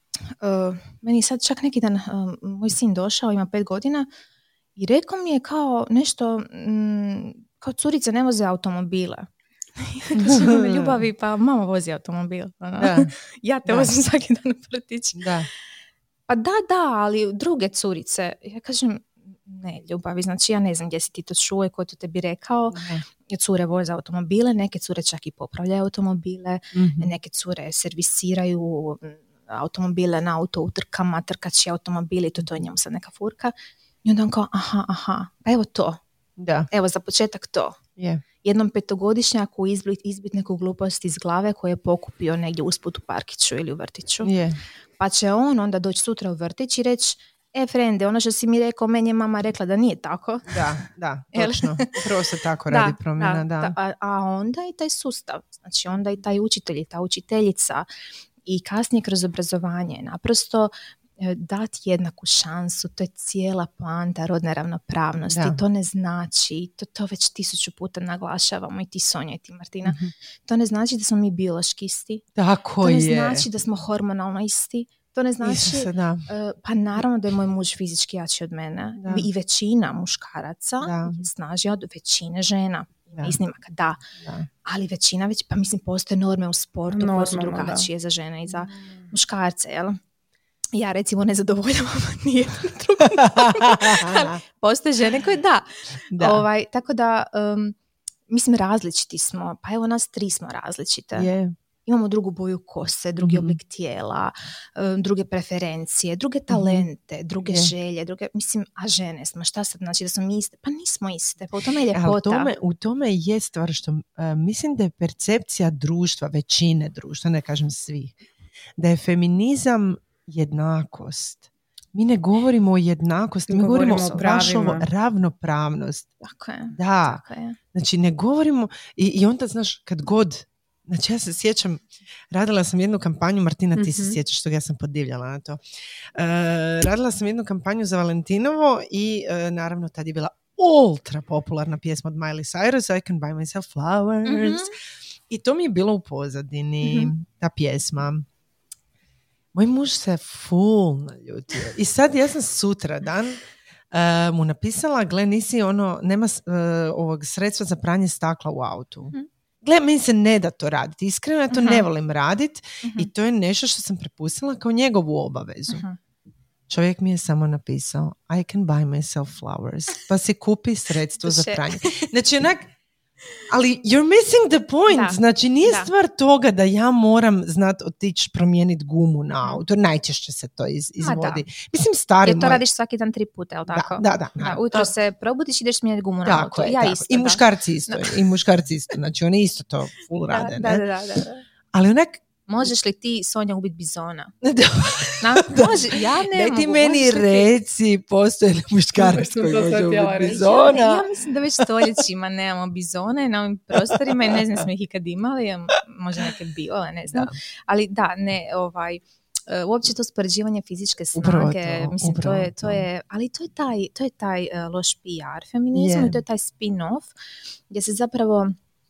Meni sad čak neki dan moj sin došao, ima 5 godina i rekao mi je kao nešto, kao curice ne voze automobile. Kažem, ljubavi, pa mama vozi automobil. Ja te vozim svaki dan u vrtić. Pa da, ali druge curice. Ja kažem, ne, ljubavi, znači ja ne znam gdje si ti to čuo i ko to tebi rekao. Cure voze automobile, neke cure čak i popravljaju automobile, neke cure servisiraju automobile na auto utrkama, trkači automobili, to je njemu sad neka furka. I onda on kao, aha, pa evo to. Da. Evo, za početak to. Je. Jednom 5-godišnjaku izbit neku glupost iz glave koje je pokupio negdje usput u parkiću ili u vrtiću. Je. Pa će on onda doći sutra u vrtić i reći, frende, ono što si mi rekao, meni je mama rekla da nije tako. Da, točno. Prvo se tako radi promjena, da. A onda i taj sustav, znači onda i taj učitelj i ta učiteljica i kasnije kroz obrazovanje naprosto dati jednaku šansu, to je cijela poanta rodne ravnopravnosti. To ne znači, to već 1000 puta naglašavamo i ti Sonja i ti Martina, to ne znači da smo mi biološki isti. Tako to ne je. znači da smo hormonalno isti. To ne znači, pa naravno da je moj muž fizički jači od mene i većina muškaraca je snažnija od većine žena. Iznimaka, da. Ali većina već, pa mislim postoje norme u sportu koje su drugačije za žene i za muškarce, jel? Ja recimo ne zadovoljavam nijednu drugu normu. Postoje žene koje tako da mislim različiti smo, pa evo nas 3 smo različite. Imamo drugu boju kose, drugi oblik tijela, druge preferencije, druge talente, druge želje, a žene smo, šta sad znači da smo mi iste? Pa nismo iste, pa u tome je ljepota. U tome je stvar što mislim da je percepcija društva, većine društva, ne kažem svih, da je feminizam jednakost. Mi ne govorimo o jednakosti, mi govorimo o vašom ravnopravnost. Tako je. Da. Tako je. Znači ne govorimo i onda znaš kad god, znači ja se sjećam, radila sam jednu kampanju, Martina ti se sjećaš što ja sam podivljala na to. Radila sam jednu kampanju za Valentinovo i naravno tad je bila ultra popularna pjesma od Miley Cyrus, I can buy myself flowers. I to mi je bilo u pozadini, ta pjesma. Moj muž se full naljutio. I sad ja sam sutradan mu napisala, gle, nisi nema ovog sredstva za pranje stakla u autu. Gle, meni se ne da to raditi. Iskreno ja to ne volim raditi i to je nešto što sam prepustila kao njegovu obavezu. Čovjek mi je samo napisao I can buy myself flowers. Pa si kupi sredstvo za pranje. Znači onak, ali you're missing the point. Znači nije stvar toga da ja moram znat otići promijeniti gumu na auto. Najčešće se to izvodi. Mislim stari jer to radiš svaki dan 3 puta, je li tako? Da. Ujutro se probudiš i ideš mijenjati gumu na auto. Ja isto. I muškarci isto. I muškarci isto. Znači oni isto to full rade. Da. Ali onak, možeš li ti, Sonja, ubiti bizona? Može, ja ne mogu. Daj ti meni reci, postoje li muškarac koji može ubiti bizona? Ja mislim da već stoljećima nemamo bizone na ovim prostorima i ne znam smo ih ikad imali, možda neke biole, ne znam. Ali da, ne, uopće to uspoređivanje fizičke snage, mislim, to je, ali to je taj loš PR feminizmu i to je taj spin-off gdje se zapravo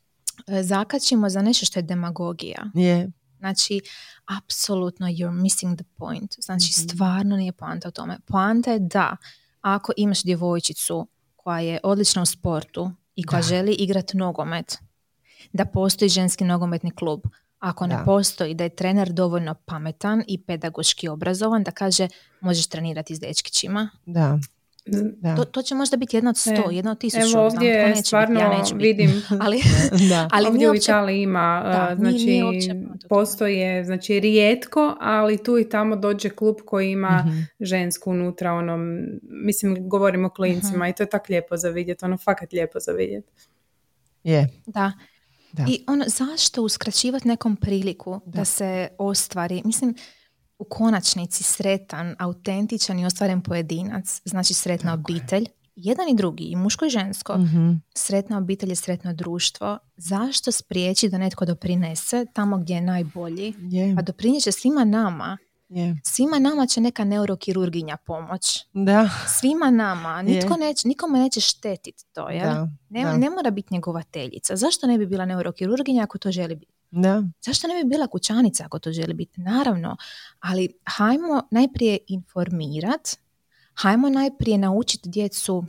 zakačimo za nešto što je demagogija. Znači, apsolutno you're missing the point. Znači, stvarno nije poanta o tome. Poanta je da ako imaš djevojčicu koja je odlična u sportu i koja želi igrati nogomet, da postoji ženski nogometni klub. Ako ne postoji, da je trener dovoljno pametan i pedagoški obrazovan da kaže možeš trenirati s dečkićima. To će možda biti 1 od 100, 1 od 1000. Evo ovdje stvarno vidim, ali ovdje u Italiji ima, znači postoje, znači rijetko, ali tu i tamo dođe klub koji ima žensku unutra, mislim govorimo o klincima i to je tak lijepo za vidjeti, fakat lijepo za vidjeti. Da. I zašto uskraćivati nekom priliku da se ostvari, mislim, u konačnici sretan, autentičan i ostvaren pojedinac, znači sretna obitelj, jedan i drugi, i muško i žensko. Sretna obitelj je sretno društvo. Zašto spriječi da netko doprinese tamo gdje je najbolji? Pa doprinjeće svima nama. Svima nama će neka neurokirurginja pomoć. Svima nama. Nikome neće štetiti to. Ne mora biti njegovateljica. Zašto ne bi bila neurokirurginja ako to želi biti? Zašto ne bi bila kućanica ako to želi biti? Naravno, ali hajmo najprije informirati, hajmo najprije naučiti djecu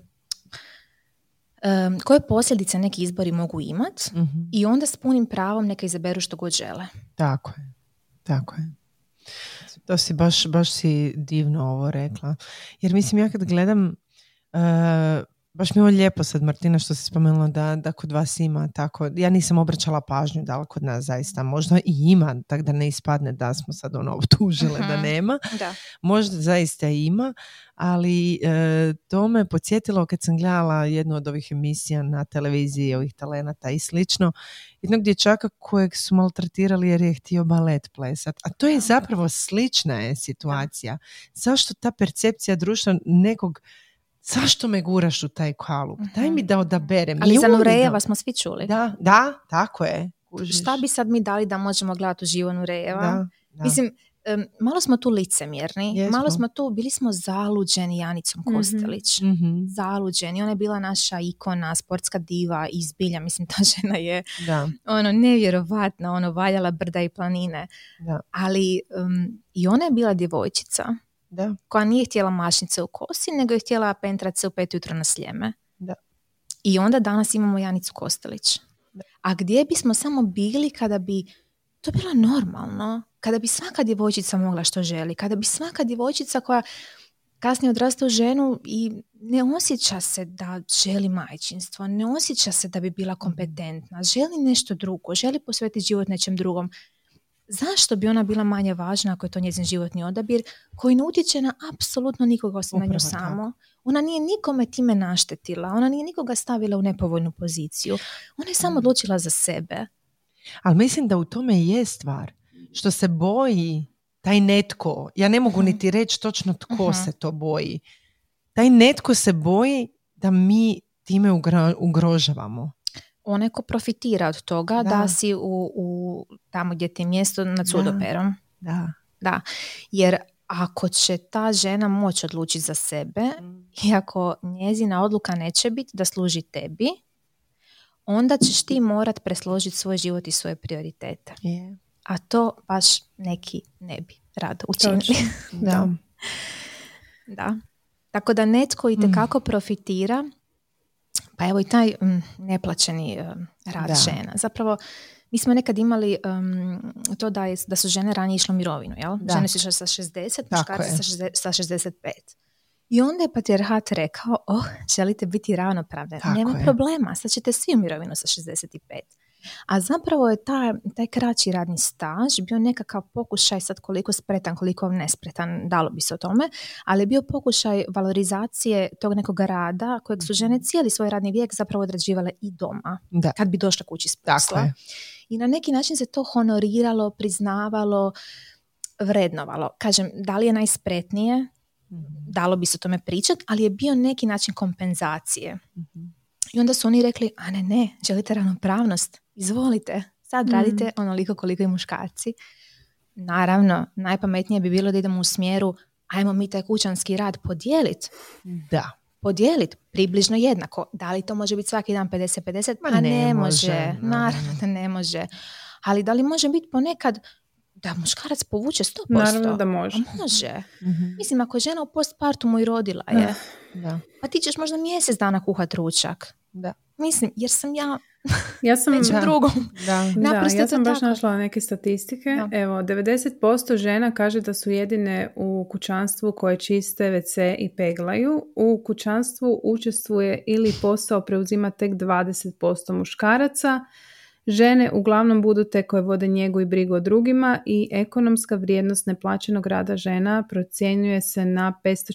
koje posljedice neki izbori mogu imati i onda s punim pravom neka izaberu što god žele. Tako je. To si baš si divno ovo rekla. Jer mislim, ja kad gledam Baš mi je ovo lijepo sad, Martina, što si spomenula da kod vas ima tako. Ja nisam obraćala pažnju da li kod nas zaista možda i ima, tako da ne ispadne da smo sad optužile da nema. Da. Možda zaista ima, ali to me podsjetilo kad sam gledala jednu od ovih emisija na televiziji, ovih talenata i slično, jednog dječaka kojeg su maltretirali jer je htio balet plesat. A to je zapravo slična je situacija. Zašto ta percepcija društva nekog, zašto me guraš u taj kalup? Daj mi da odaberem. Ali za Nurejeva smo svi čuli. Da, tako je. Kužiš. Šta bi sad mi dali da možemo gledati uživo Nurejeva? Da. Mislim, malo smo tu licemjerni, malo smo tu, bili smo zaluđeni Janicom Kostelić. Zaluđeni. Ona je bila naša ikona, sportska diva i zbilja. Mislim, ta žena je nevjerovatna, valjala brda i planine. Da. Ali i ona je bila djevojčica. Da. Koja nije htjela mašnice u kosi, nego je htjela pentrati se u 5 ujutro na Sljeme. Da. I onda danas imamo Janicu Kostelić. Da. A gdje bismo samo bili kada bi to bilo normalno? Kada bi svaka djevojčica mogla što želi? Kada bi svaka djevojčica koja kasnije odrasta u ženu i ne osjeća se da želi majčinstvo, ne osjeća se da bi bila kompetentna, želi nešto drugo, želi posvetiti život nečem drugom. Zašto bi ona bila manje važna ako je to njezin životni odabir koji ne utječe na apsolutno nikoga osim na nju samo? Ona nije nikome time naštetila, ona nije nikoga stavila u nepovoljnu poziciju. Ona je samo odlučila za sebe. Ali mislim da u tome je stvar. Što se boji taj netko, ja ne mogu niti reći točno tko se to boji. Taj netko se boji da mi time ugrožavamo. Onaj ko profitira od toga da si u tamo gdje ti je mjesto nad sudoperom. Da. Jer ako će ta žena moći odlučiti za sebe i ako njezina odluka neće biti da služi tebi, onda ćeš ti morat presložiti svoj život i svoje prioritete. Yeah. A to baš neki ne bi rado učinili. Da. Tako da netko itekako profitira. Pa evo i taj neplaćeni rad žena. Zapravo, mi smo nekad imali to da su žene ranije išle u mirovinu, jel? Žene su išle sa 60, muškarci sa 65. I onda je patrijarhat rekao, želite biti ravnopravne. Nema problema, sad ćete svi u mirovinu sa 65. A zapravo je taj kraći radni staž bio nekakav pokušaj, sad koliko spretan, koliko nespretan, dalo bi se o tome, ali je bio pokušaj valorizacije tog nekog rada kojeg su žene cijeli svoj radni vijek zapravo odrađivale i doma, kad bi došla kući s posla. I na neki način se to honoriralo, priznavalo, vrednovalo. Kažem, da li je najspretnije? Dalo bi se o tome pričati, ali je bio neki način kompenzacije. I onda su oni rekli, a ne, želite ravnopravnost, izvolite, sad radite onoliko koliko i muškarci. Naravno, najpametnije bi bilo da idemo u smjeru, ajmo mi taj kućanski rad podijeliti. Da. Podijeliti približno jednako. Da li to može biti svaki dan 50-50? Pa ne može. Naravno da ne može. Ali da li može biti ponekad da muškarac povuče 100%? Naravno da može. Može. Mislim, ako je žena u postpartumu i rodila je, pa ti ćeš možda mjesec dana kuhat ručak. Da. Mislim, jer sam ja sam nećem drugom. Ja sam baš našla neke statistike. Evo, 90% žena kaže da su jedine u kućanstvu koje čiste WC i peglaju. U kućanstvu učestvuje ili posao preuzima tek 20% muškaraca. Žene uglavnom budu te koje vode njegu i brigu o drugima i ekonomska vrijednost neplaćenog rada žena procjenjuje se na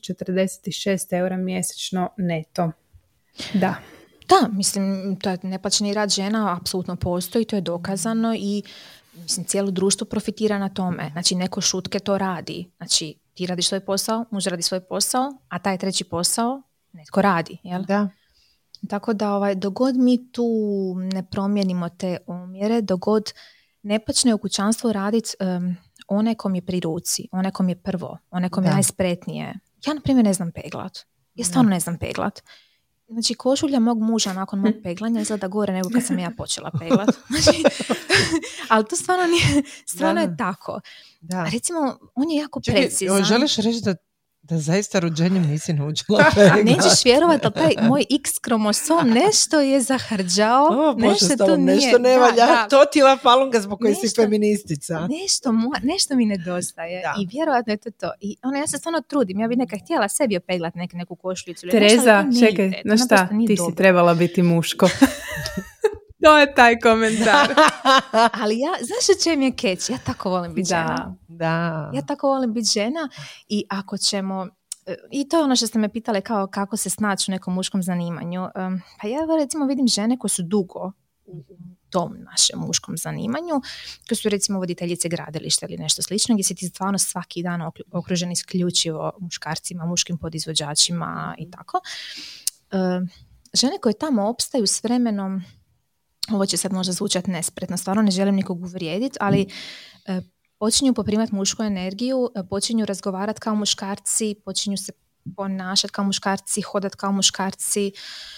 546 eura mjesečno neto. Da, mislim, to je neplaćeni rad žena apsolutno postoji, to je dokazano i mislim, cijelo društvo profitira na tome. Znači, neko šutke to radi. Znači, ti radiš svoj posao, muž radi svoj posao, a taj treći posao netko radi, jel? Da. Tako da dogod mi tu ne promijenimo te omjere, dogod ne počne u kućanstvu raditi onaj kom je pri ruci, onaj kom je prvo, onaj kom je najspretnije. Ja, na primjer, ne znam peglat. Ja stvarno ne znam peglat. Znači, košulja mog muža nakon mog peglanja izgleda gore nego kad sam ja počela peglat. Znači, ali to stvarno nije, stvarno je tako. Da. Recimo, on je jako precizan. Želiš reći Da zaista rođenjem nisi naučila pegla. Nećeš vjerovati, ali taj moj X kromosom nešto je zahrđao. Nešto ne valja. To ti je ova falunga zbog koje si feministica. Nešto mi nedostaje. Da. I vjerovatno je to. I ja se stvarno trudim. Ja bi nekad htjela sebi opeglat neku košuljicu. Tereza, čekaj, znaš šta? Ti si trebala biti muško. To je taj komentar. Ali znaš o čem je catch? Ja tako volim biti žena. Da. Ja tako volim biti žena i ako ćemo, i to je ono što ste me pitale kao kako se snaći u nekom muškom zanimanju. Pa ja recimo vidim žene koje su dugo u tom našem muškom zanimanju, koje su recimo voditeljice gradilišta ili nešto slično, gdje si ti stvarno svaki dan okružen isključivo muškarcima, muškim podizvođačima i tako. Žene koje tamo opstaju s vremenom, ovo će sad možda zvučati nespretno, stvarno ne želim nikog uvrijediti, ali počinju poprimati mušku energiju, počinju razgovarati kao muškarci, počinju se ponašati kao muškarci, hodati kao muškarci.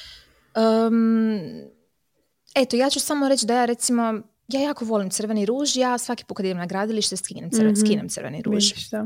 Eto, ja ću samo reći da ja recimo, ja jako volim crveni ruž, ja svaki put kad idem na gradilište skinem crveni ruž.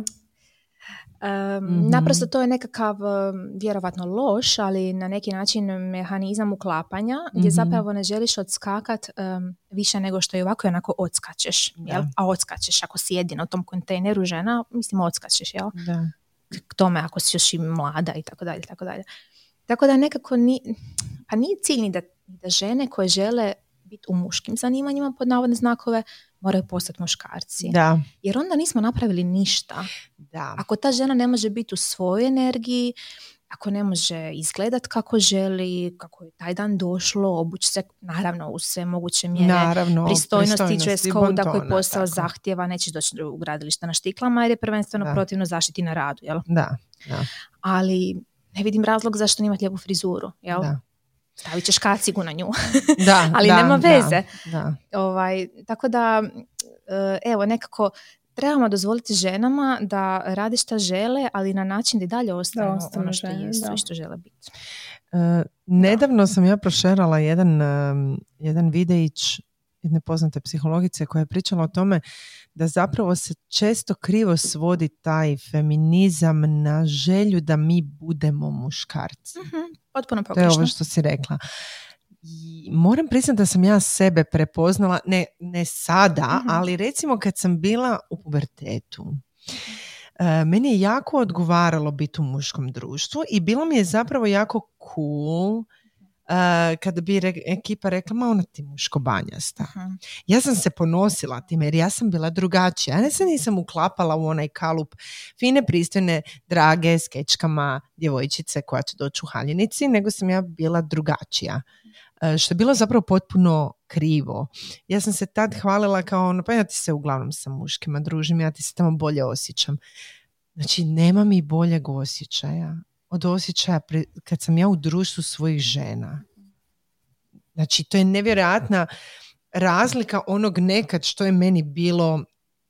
Naprosto to je nekakav vjerovatno loš, ali na neki način mehanizam uklapanja gdje zapravo ne želiš odskakat više nego što i ovako i onako odskačeš, jel? A odskačeš ako si jedina u tom kontejneru žena, mislim odskačeš, jel? Da. K tome ako si još i mlada i tako dalje, tako dalje. Tako da nekako pa nije cilj ni da žene koje žele biti u muškim zanimanjima pod navodne znakove moraju postati muškarci. Da. Jer onda nismo napravili ništa. Da. Ako ta žena ne može biti u svojoj energiji, ako ne može izgledat kako želi, kako je taj dan došlo, obući se, naravno uz sve moguće mjere, pristojnosti, dress code, koji posao zahtjeva, nećeš doći u gradilište na štiklama jer je prvenstveno protivno zaštiti na radu, jel? Da. Ali ne vidim razlog zašto nimati lijepu frizuru, jel? Da. Stavit ćeš kacigu na nju, ali nema veze. Da. Tako da, evo, nekako trebamo dozvoliti ženama da rade šta žele, ali na način da i dalje ostanu ono što jesu i što žele biti. Nedavno sam ja prošerala jedan videić jedne poznate psihologice koja je pričala o tome da zapravo se često krivo svodi taj feminizam na želju da mi budemo muškarci. Potpuno pogrešno. To je ovo što si rekla. I moram priznati da sam ja sebe prepoznala, ne sada, ali recimo kad sam bila u pubertetu. Meni je jako odgovaralo biti u muškom društvu i bilo mi je zapravo jako cool kada bi ekipa rekla, ma ona ti muškobanjasta. Ja sam se ponosila tim jer ja sam bila drugačija. Ja se nisam uklapala u onaj kalup fine, pristojne, drage, s kečkama djevojčice koja će doći u haljinici, nego sam ja bila drugačija. Što je bilo zapravo potpuno krivo. Ja sam se tad hvalila kao pa ja ti se uglavnom sa muškima družim, ja ti se tamo bolje osjećam. Znači, nema mi boljeg osjećaja od osjećaja kad sam ja u društvu svojih žena. Znači, to je nevjerojatna razlika onog nekad što je meni bilo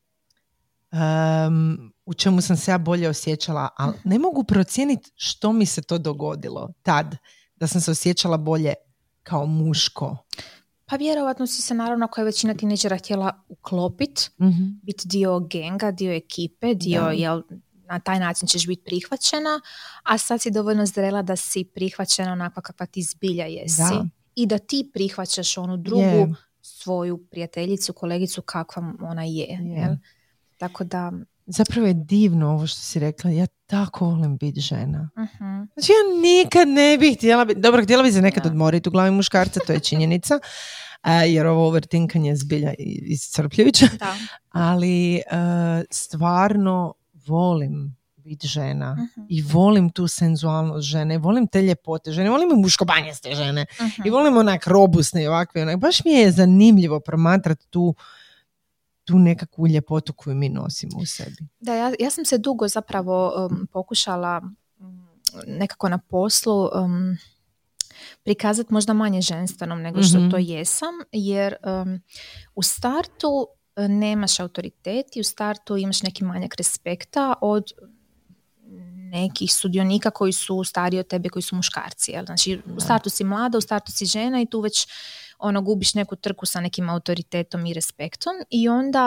u čemu sam se ja bolje osjećala, ali ne mogu procijeniti što mi se to dogodilo tad, da sam se osjećala bolje kao muško. Pa vjerovatno si se naravno koja je većina tineđera htjela uklopiti, biti dio genga, dio ekipe, jel, na taj način ćeš biti prihvaćena, a sad si dovoljno zrela da si prihvaćena onakva kakva ti zbilja jesi. Da. I da ti prihvaćaš onu drugu svoju prijateljicu, kolegicu kakva ona je. Jel? Tako da... Zapravo je divno ovo što si rekla. Ja tako volim biti žena. Znači ja nikad ne bih htjela biti... Dobro, htjela bih se nekad odmoriti u glavi muškarca, to je činjenica. Jer ovo overtinkanje je zbilja iscrpljujuće. Ali stvarno volim biti žena i volim tu senzualnost žene, volim te ljepote žene, volim i muškobanjaste žene i volim onak robusne i ovakve. Onak. Baš mi je zanimljivo promatrati tu nekakvu ljepotu koju mi nosimo u sebi. Da, ja sam se dugo zapravo pokušala nekako na poslu prikazati možda manje ženstvenom nego što to jesam, jer u startu nemaš autoritet i u startu imaš neki manjak respekta od nekih sudionika koji su stariji od tebe, koji su muškarci. Jel? Znači, u startu si mlada, u startu si žena i tu već gubiš neku trku sa nekim autoritetom i respektom i onda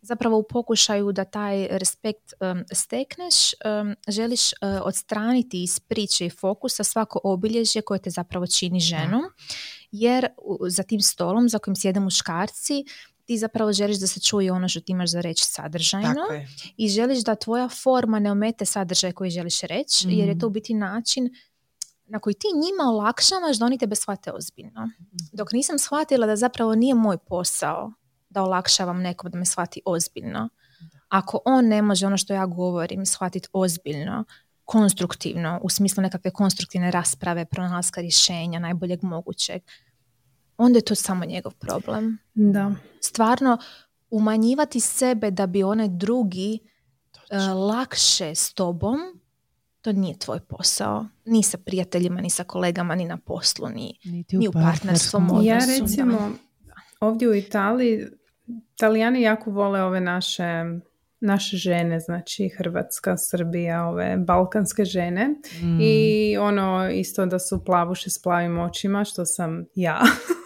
zapravo u pokušaju da taj respekt stekneš, želiš odstraniti iz priče i fokusa svako obilježje koje te zapravo čini ženom, jer za tim stolom za kojim sjede muškarci ti zapravo želiš da se čuje ono što ti imaš za reći sadržajno i želiš da tvoja forma ne omete sadržaj koji želiš reći, jer je to u biti način na koji ti njima olakšavaš da oni tebe shvate ozbiljno. Dok nisam shvatila da zapravo nije moj posao da olakšavam nekom da me shvati ozbiljno. Ako on ne može ono što ja govorim shvatiti ozbiljno, konstruktivno, u smislu nekakve konstruktivne rasprave, pronalaska rješenja, najboljeg mogućeg, onda je to samo njegov problem. Da. Stvarno, umanjivati sebe da bi onaj drugi lakše s tobom, to nije tvoj posao. Ni sa prijateljima, ni sa kolegama, ni na poslu, ni u partnerskom odnosu. Ja recimo, ovdje u Italiji, Italijani jako vole ove naše žene, znači Hrvatska, Srbija, ove balkanske žene i ono isto da su plavuše s plavim očima, što sam ja.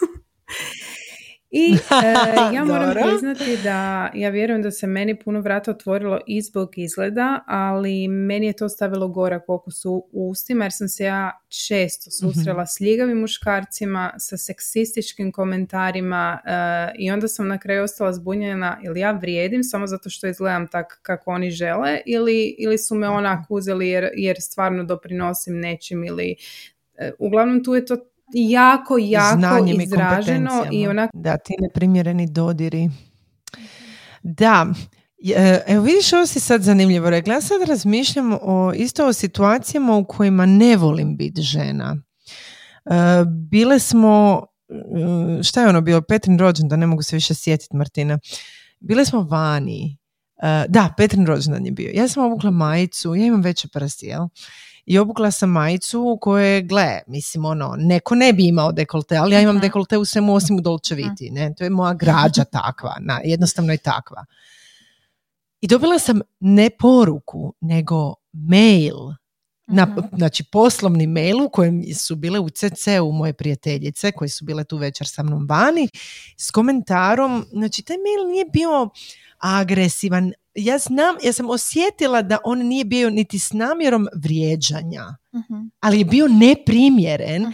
I ja moram priznati da ja vjerujem da se meni puno vrata otvorilo i zbog izgleda, ali meni je to stavilo gorak okus u ustima jer sam se ja često susrela s ljigavim muškarcima, sa seksističkim komentarima i onda sam na kraju ostala zbunjena ili ja vrijedim samo zato što izgledam tak kako oni žele ili su me onak uzeli jer stvarno doprinosim nečim ili uglavnom tu je to jako znanjem izraženo i onak... Da, ti neprimjereni dodiri. Da, evo vidiš, ovo si sad zanimljivo rekla. Ja sad razmišljam isto o situacijama u kojima ne volim biti žena. Bile smo, šta je ono bilo, Petrin rođendan, ne mogu se više sjetiti, Martina. Bile smo vani. Da, Petrin rođendan je bio. Ja sam obukla majicu, ja imam veće prsti, jel? I obukla sam majicu u kojoj, gle, mislim, ono, neko ne bi imao dekolte, ali ja imam dekolte u svemu osim u Dolce Viti, ne? To je moja građa takva, jednostavno je takva. I dobila sam ne poruku, nego mail, znači poslovni mail u kojem su bile u CC-u moje prijateljice, koje su bile tu večer sa mnom vani, s komentarom, znači taj mail nije bio agresivan. Ja sam osjetila da on nije bio niti s namjerom vrijeđanja, ali je bio neprimjeren.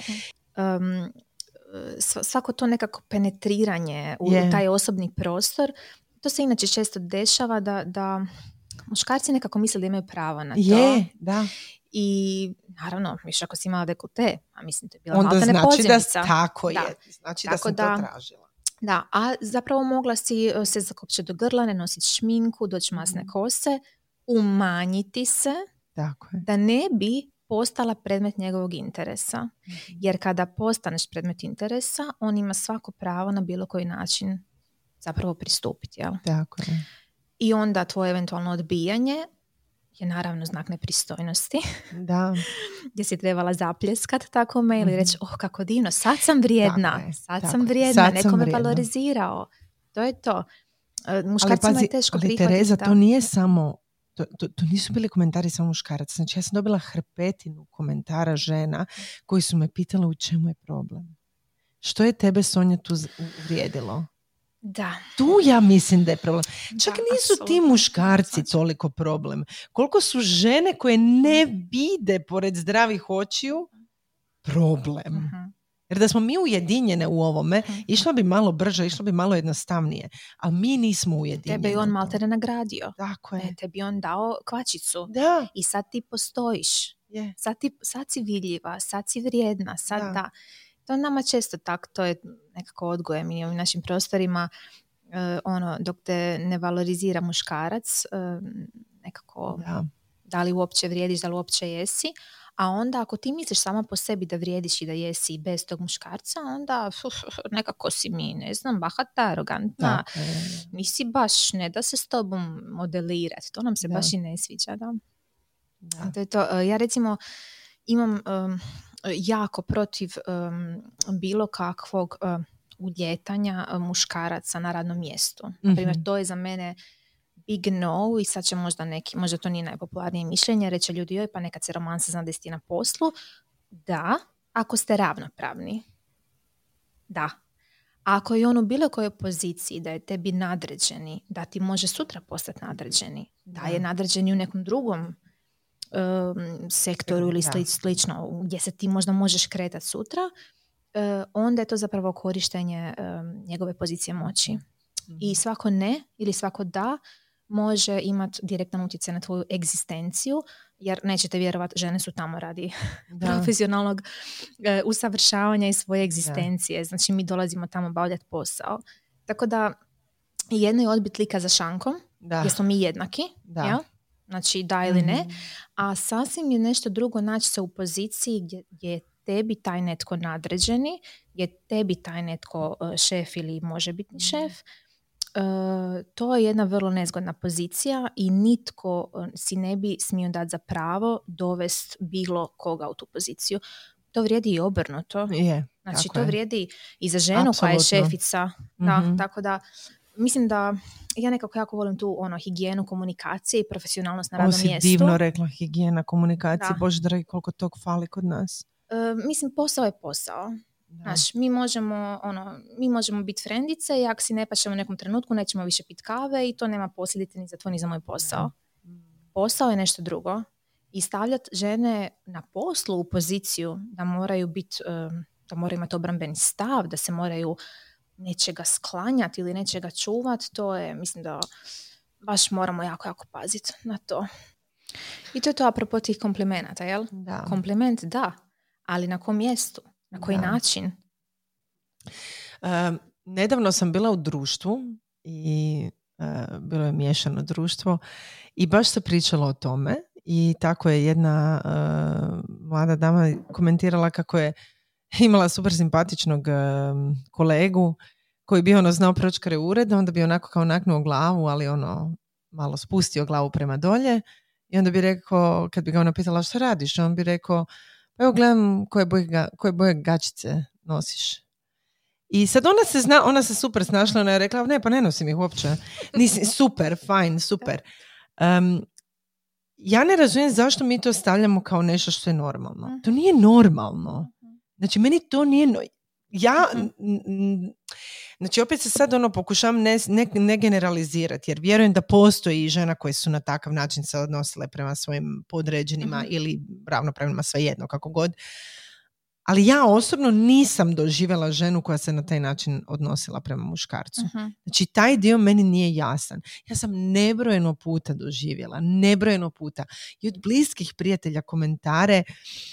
Svako to nekako penetriranje u taj osobni prostor, to se inače često dešava da muškarci nekako misle da imaju pravo na to. Da. I naravno, više ako si imala dekolte, a mislim to je bila onda maltene znači pozivnica. Da, tako je. Znači da sam to tražila. Da, a zapravo mogla si se zakopčati do grla, ne nositi šminku, doći masne kose, umanjiti se, tako je, da ne bi postala predmet njegovog interesa. Jer kada postaneš predmet interesa, on ima svako pravo na bilo koji način zapravo pristupiti. Jel? Tako je. I onda tvoje eventualno odbijanje je naravno znak nepristojnosti. Da. Gdje si trebala zapljeskat tako mail i reći, kako divno, sad sam vrijedna, neko me valorizirao. To je to. Muškarcima je teško prihvatiti. Ali Tereza, to nije samo, to nisu bili komentari samo muškaraca. Znači ja sam dobila hrpetinu komentara žena koji su me pitale u čemu je problem. Što je tebe, Sonja, tu uvrijedilo? Da. Tu ja mislim da je problem. Čak nisu ti muškarci toliko problem. Koliko su žene koje ne vide pored zdravih očiju problem. Jer da smo mi ujedinjene u ovome, išlo bi malo brže, išlo bi malo jednostavnije. A mi nismo ujedinjeni. Tebe je on maltene nagradio. Tako je. Tebi on dao kvačicu. Da. I sad ti postojiš. Sad si vidljiva, sad si vrijedna, sad da. To nama često tako, to je nekako odgojem i u našim prostorima, dok te ne valorizira muškarac, nekako da li uopće vrijediš, da li uopće jesi, a onda ako ti misliš sama po sebi da vrijediš i da jesi bez tog muškarca, onda nekako si mi, ne znam, bahata, arogantna, nisi baš, ne da se s tobom modelirati, to nam se baš i ne sviđa. Da. To je to. Ja recimo imam jako protiv bilo kakvog ulijetanja muškaraca na radnom mjestu. Naprimjer, to je za mene big no i sad će možda to nije najpopularnije mišljenje, reće ljudi, joj, pa nekad se romansa zna da si na poslu. Da, ako ste ravnopravni. Da. Ako je on u bilo kojoj poziciji da je tebi nadređeni, da ti može sutra postati nadređeni, da je nadređeni u nekom drugom sektoru ili slično, gdje se ti možda možeš kretati sutra, onda je to zapravo korištenje njegove pozicije moći. I svako ne ili svako da može imati direktan utjecaj na tvoju egzistenciju, jer nećete vjerovati, žene su tamo radi profesionalnog usavršavanja i svoje egzistencije. Znači mi dolazimo tamo obavljati posao. Tako da jedno je odbit lika za šankom, jer smo mi jednaki, ja? Znači da ili ne, a sasvim je nešto drugo naći se u poziciji gdje je tebi taj netko nadređeni, gdje tebi taj netko šef ili može biti šef. To je jedna vrlo nezgodna pozicija i nitko si ne bi smio dati za pravo dovesti bilo koga u tu poziciju. To vrijedi i obrnuto. Znači to vrijedi i za ženu Apsolutno. koja je šefica. Tako da mislim da ja nekako jako volim tu higijenu komunikacije i profesionalnost na radnom mjestu. Ovo si divno rekla, higijena komunikacije. Bože dragi, koliko tog fali kod nas. Mislim, posao je posao. Znaš, mi možemo biti frendice i ako si ne pašemo u nekom trenutku nećemo više piti kave i to nema posljedice ni za tvoj ni za moj posao. Posao je nešto drugo i stavljati žene na poslu u poziciju da moraju biti, da moraju imati obrambeni stav, da se moraju nečega sklanjati ili nečega čuvati, to je, mislim da baš moramo jako, jako paziti na to. I to je to apropo tih komplimenata, jel? Da. Kompliment da, ali na kom mjestu? Na koji način? Nedavno sam bila u društvu i bilo je miješano društvo i baš se pričalo o tome i tako je jedna mlada dama komentirala kako je imala super simpatičnog kolegu koji je bio znao pročkare ureda, onda bi onako kao naknuo glavu, ali malo spustio glavu prema dolje i onda bi rekao, kad bi ga ona pitala što radiš, on bi rekao evo gledam koje boje gačice nosiš. I sad ona se super snašla, ona je rekla ne, pa ne nosim ih uopće. Nisi, super, fajn, super. Ja ne razumijem zašto mi to stavljamo kao nešto što je normalno. To nije normalno. Znači, meni to nije... Znači, opet se sad pokušavam ne generalizirati, jer vjerujem da postoji žena koje su na takav način se odnosile prema svojim podređenima ili ravnopravnima, svejedno, kako god. Ali ja osobno nisam doživjela ženu koja se na taj način odnosila prema muškarcu. Znači, taj dio meni nije jasan. Ja sam nebrojeno puta doživjela, i od bliskih prijatelja komentare...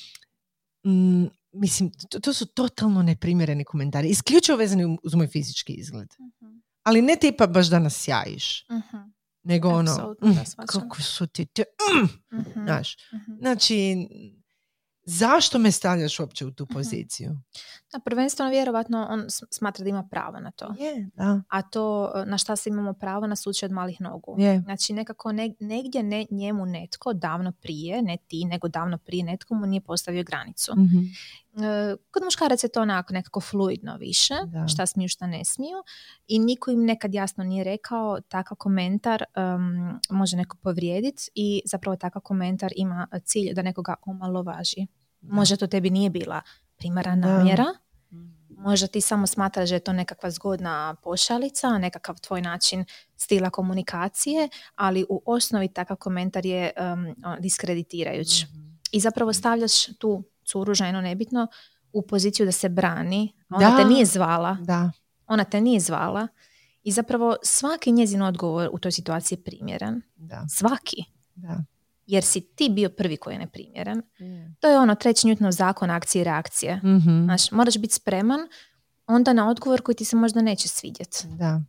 Mislim, to su totalno neprimjereni komentari. Isključivo vezani uz moj fizički izgled. Ali ne tipa baš da nas sjajiš. Nego kako su ti... Znaš, znači, zašto me stavljaš uopće u tu poziciju? Prvenstveno, vjerovatno, on smatra da ima pravo na to. Da. A to na šta se imamo pravo nas uči od malih nogu. Znači, nekako negdje njemu netko davno prije, ne ti, nego davno prije netko mu nije postavio granicu. Kod muškaraca je to onako nekako fluidno više, šta smiju, šta ne smiju. I niko im nekad jasno nije rekao takav komentar može neko povrijediti i zapravo takav komentar ima cilj da nekoga omalovaži. Možda to tebi nije bila primarna namjera, možda ti samo smatraš da je to nekakva zgodna pošalica, nekakav tvoj način stila komunikacije, ali u osnovi takav komentar je diskreditirajuć. I zapravo stavljaš tu curu, ženu, nebitno, u poziciju da se brani. Ona te nije zvala. Ona te nije zvala. I zapravo svaki njezin odgovor u toj situaciji je primjeren. Svaki. Jer si ti bio prvi koji je neprimjeren. To je 3. Newtonov zakon akcije i reakcije. Znaš, moraš biti spreman onda na odgovor koji ti se možda neće svidjeti.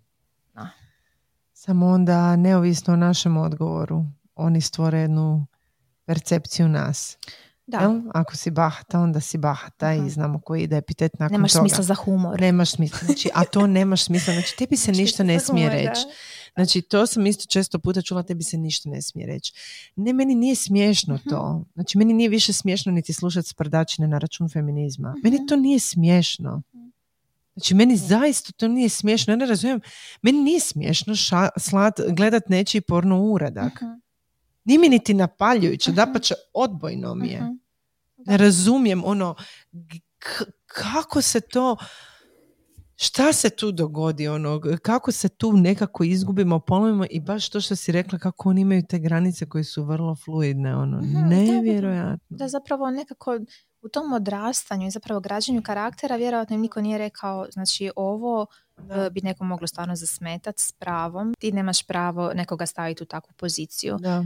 Samo onda, neovisno o našem odgovoru, oni stvore jednu percepciju nas. Ako si bahata, onda si bahata i znamo koji ide epitet nakon nemaš toga. Nemaš smisla za humor. Nemaš smisla. Znači, a to nemaš smisla. Znači, tebi se ništa ne smije reći. Znači, to sam isto često puta čula, tebi se ništa ne smije reći. Ne, meni nije smiješno to. Znači, meni nije više smiješno niti slušati sprdačine na račun feminizma. Meni to nije smiješno. Znači, meni zaista to nije smiješno. Ja ne razumijem. Meni nije smiješno gledat nečiji porno uradak. Nije mi niti napaljujuće, dapače odbojno mi je. Ne razumijem kako se to... šta se tu dogodi, kako se tu nekako izgubimo, polovimo i baš to što si rekla, kako oni imaju te granice koje su vrlo fluidne, nevjerojatno. Da zapravo nekako u tom odrastanju i zapravo građenju karaktera vjerojatno im niko nije rekao, znači ovo bi neko moglo stvarno zasmetati s pravom, ti nemaš pravo nekoga staviti u takvu poziciju. Da.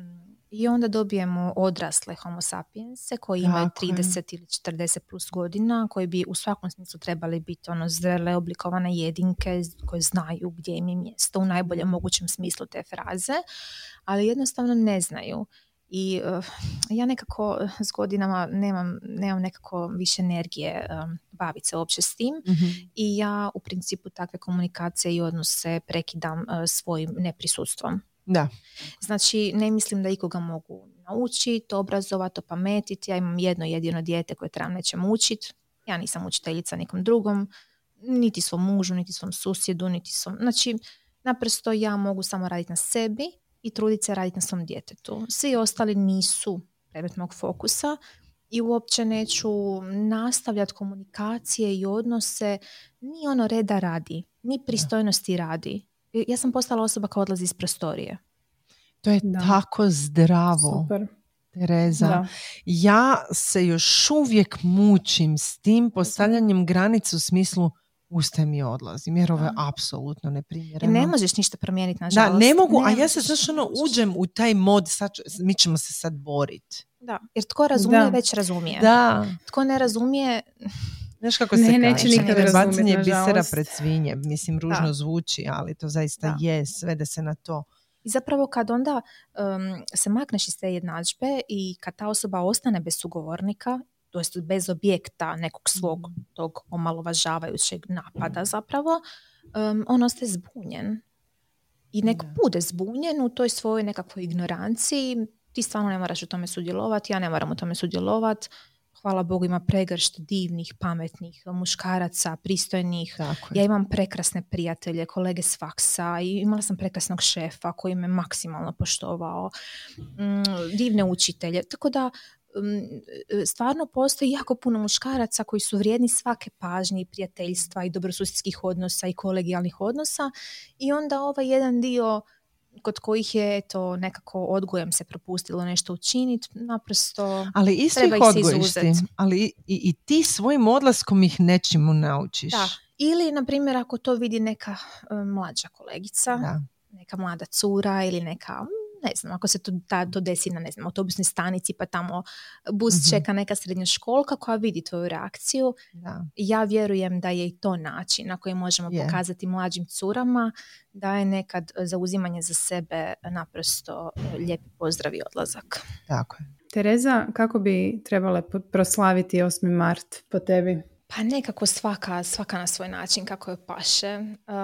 I onda dobijemo odrasle homo sapiense koji imaju 30 ili 40 plus godina, koji bi u svakom smislu trebali biti zrele, oblikovane jedinke koje znaju gdje im je mjesto u najboljem mogućem smislu te fraze, ali jednostavno ne znaju. I ja nekako s godinama nemam nekako više energije baviti se uopće s tim i ja u principu takve komunikacije i odnose prekidam svojim neprisustvom. Da. Znači, ne mislim da ikoga mogu naučiti, obrazovati, opametiti. Ja imam jedno jedino dijete koje trebam nečem učiti. Ja nisam učiteljica nikom drugom, niti svom mužu, niti svom susjedu, Znači, naprosto ja mogu samo raditi na sebi i truditi se raditi na svom djetetu. Svi ostali nisu predmet mog fokusa i uopće neću nastavljati komunikacije i odnose ni reda radi, ni pristojnosti radi. Ja sam postala osoba koja odlazi iz prostorije. To je tako zdravo. Super. Tereza. Da. Ja se još uvijek mučim s tim postavljanjem granice u smislu ustajem i odlazim, jer ovo je apsolutno neprimjereno. Ne možeš ništa promijeniti, nažalost. Da, ne mogu, a ja se uđem u taj mod, mi ćemo se sad boriti. Da, jer tko razumije, već razumije. Da. Tko ne razumije... Znaš kako se neće nikad razumjeti, bacanje bisera nažalost. pred svinje. Mislim, ružno zvuči, ali to zaista je, svede se na to. I zapravo kad onda se makneš iz te jednadžbe i kad ta osoba ostane bez sugovornika, to jest bez objekta nekog svog tog omalovažavajućeg napada zapravo, on ostaje zbunjen. I nek bude zbunjen u toj svojoj nekakvoj ignoranciji. Ti stvarno ne moraš u tome sudjelovati, ja ne moram u tome sudjelovati. Hvala Bogu, ima pregršt divnih, pametnih muškaraca, pristojnih. Ja imam prekrasne prijatelje, kolege s faksa i imala sam prekrasnog šefa koji me maksimalno poštovao. Divne učitelje. Tako da stvarno postoji jako puno muškaraca koji su vrijedni svake pažnje i prijateljstva i dobrosusjedskih odnosa i kolegijalnih odnosa i onda ovaj jedan dio kod kojih je to nekako odgojem se propustilo nešto učiniti, naprosto ali isto treba ih ih se odgojiš izuzeti. Ali i ti svojim odlaskom ih nečemu naučiš. Da. Ili, na primjer, ako to vidi neka mlađa kolegica, neka mlada cura ili neka, ne znam, ako se to desi na, ne znam, autobusnoj stanici pa tamo bus čeka neka srednjoškolka koja vidi tvoju reakciju, ja vjerujem da je i to način na koji možemo pokazati mlađim curama da je nekad zauzimanje za sebe naprosto lijepi pozdrav i odlazak. Tako je. Tereza, kako bi trebale proslaviti 8. mart po tebi? Pa nekako svaka na svoj način kako je paše.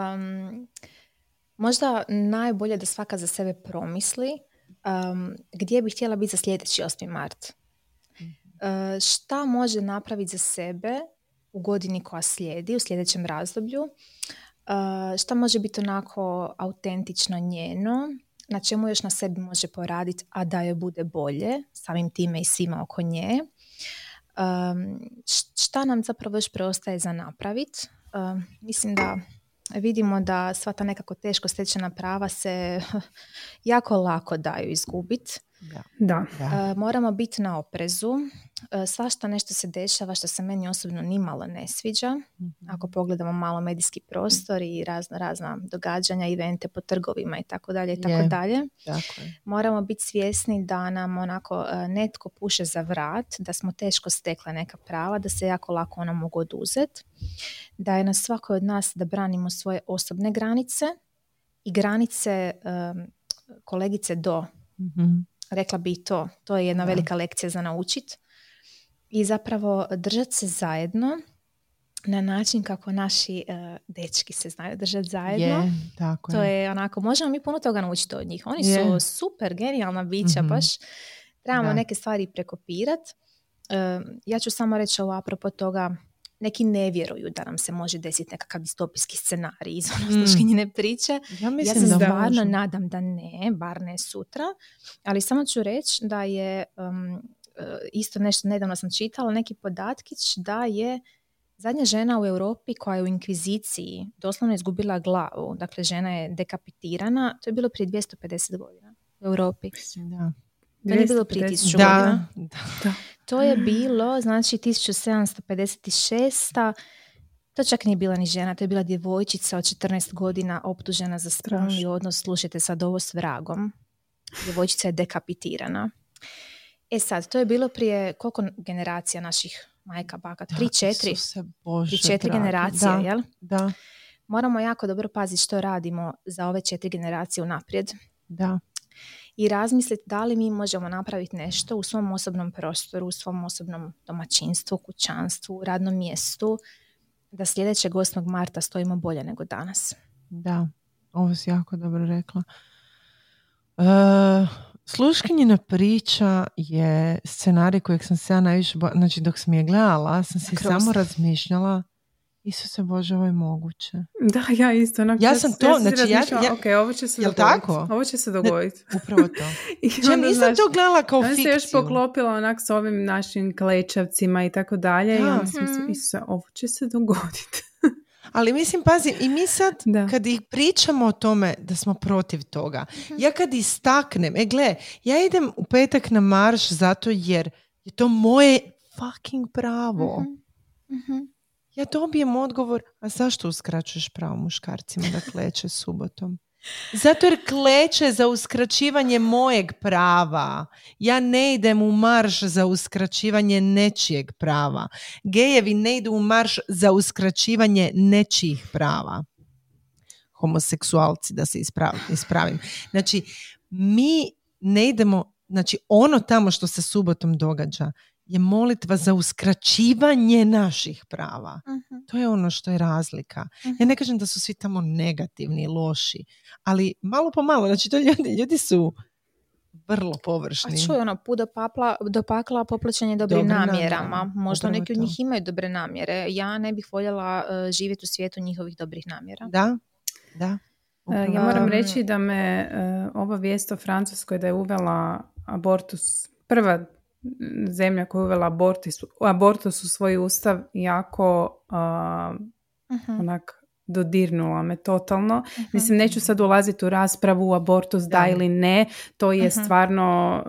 Možda najbolje da svaka za sebe promisli gdje bi htjela biti za sljedeći 8. mart. Šta može napraviti za sebe u godini koja slijedi, u sljedećem razdoblju. Šta može biti onako autentično njeno, na čemu još na sebi može poraditi, a da joj bude bolje, samim time i svima oko nje. Šta nam zapravo još preostaje za napraviti? Mislim da vidimo da sva ta nekako teško stečena prava se jako lako daju izgubiti. Da. Moramo biti na oprezu. Svašta nešto se dešava što se meni osobno nimalo ne sviđa. Ako pogledamo malo medijski prostor i razna događanja, evente po trgovima i tako dalje i tako dalje. Moramo biti svjesni da nam onako netko puše za vrat, da smo teško stekle neka prava, da se jako lako ona mogu oduzeti. Da je na svakoj od nas da branimo svoje osobne granice i granice kolegice do. Rekla bi to je jedna velika lekcija za naučiti. I zapravo držati se zajedno na način kako naši dečki se znaju držati zajedno. To je onako, možemo mi puno toga naučiti od njih. Oni su super, genijalna bića, baš trebamo neke stvari prekopirati. Ja ću samo reći ovo apropo toga, neki ne vjeruju da nam se može desiti nekakav distopijski scenarij iz sluškinjine priče. Ja se stvarno nadam da ne, bar ne sutra. Ali samo ću reći da je isto nešto, nedavno sam čitala neki podatkić da je Zadnja žena u Europi koja je u inkviziciji doslovno izgubila glavu, dakle žena je dekapitirana, to je bilo prije 250 godina u Europi. Da. To nije bilo prije 1000 godina. Da. To je bilo, znači, 1756. To čak nije bila ni žena, to je bila djevojčica od 14 godina optužena za spolni odnos, slušajte sad ovo, s vragom. Djevojčica je dekapitirana. Sad, to je bilo prije koliko generacija naših majka, baka? 3-4 generacije, da, jel? Da. Moramo jako dobro paziti što radimo za ove 4 generacije unaprijed. Da. I razmisliti da li mi možemo napraviti nešto u svom osobnom prostoru, u svom osobnom domaćinstvu, kućanstvu, radnom mjestu, da sljedećeg 8. marta stojimo bolje nego danas. Da, ovo si jako dobro rekla. Sluškinjina priča je scenarij kojeg sam se ja najviše... Znači, dok sam je gledala, sam si samo razmišljala, Isuse Bože, ovo je moguće. Da, ja isto. Ja sam to, znači ok, ovo će se dogoditi. Tako? Ovo će se dogoditi. Upravo to. Ja nisam to gledala kao fikciju. Ja se još poklopila onak s ovim našim klečavcima i tako dalje. I onda sam se, Isuse, ovo će se dogoditi. Ali mislim, pazi, i mi sad kad ih pričamo o tome da smo protiv toga, ja kad istaknem, gle, ja idem u petak na marš zato jer je to moje fucking pravo. Ja dobijem odgovor, a zašto uskraćuješ pravo muškarcima da kleče subotom? Zato jer kleče za uskraćivanje mojeg prava. Ja ne idem u marš za uskraćivanje nečijeg prava. Gejevi ne idu u marš za uskraćivanje nečijih prava. Homoseksualci, da se ispravim. Znači, mi ne idemo, znači ono tamo što se subotom događa je molitva za uskraćivanje naših prava. To je ono što je razlika. Ja ne kažem da su svi tamo negativni, loši, ali malo po malo, znači to ljudi su vrlo površni. A čuj, put do pakla poplaćanje dobrim namjerama. Možda neki od njih imaju dobre namjere. Ja ne bih voljela živjeti u svijetu njihovih dobrih namjera. Da. Ja moram reći da me ova vijest o Francuskoj da je uvela abortus, prva zemlja koja je uvela abortus u svoj ustav, jako onak dodirnula me totalno. Mislim, neću sad ulaziti u raspravu abortus da ili ne, to je stvarno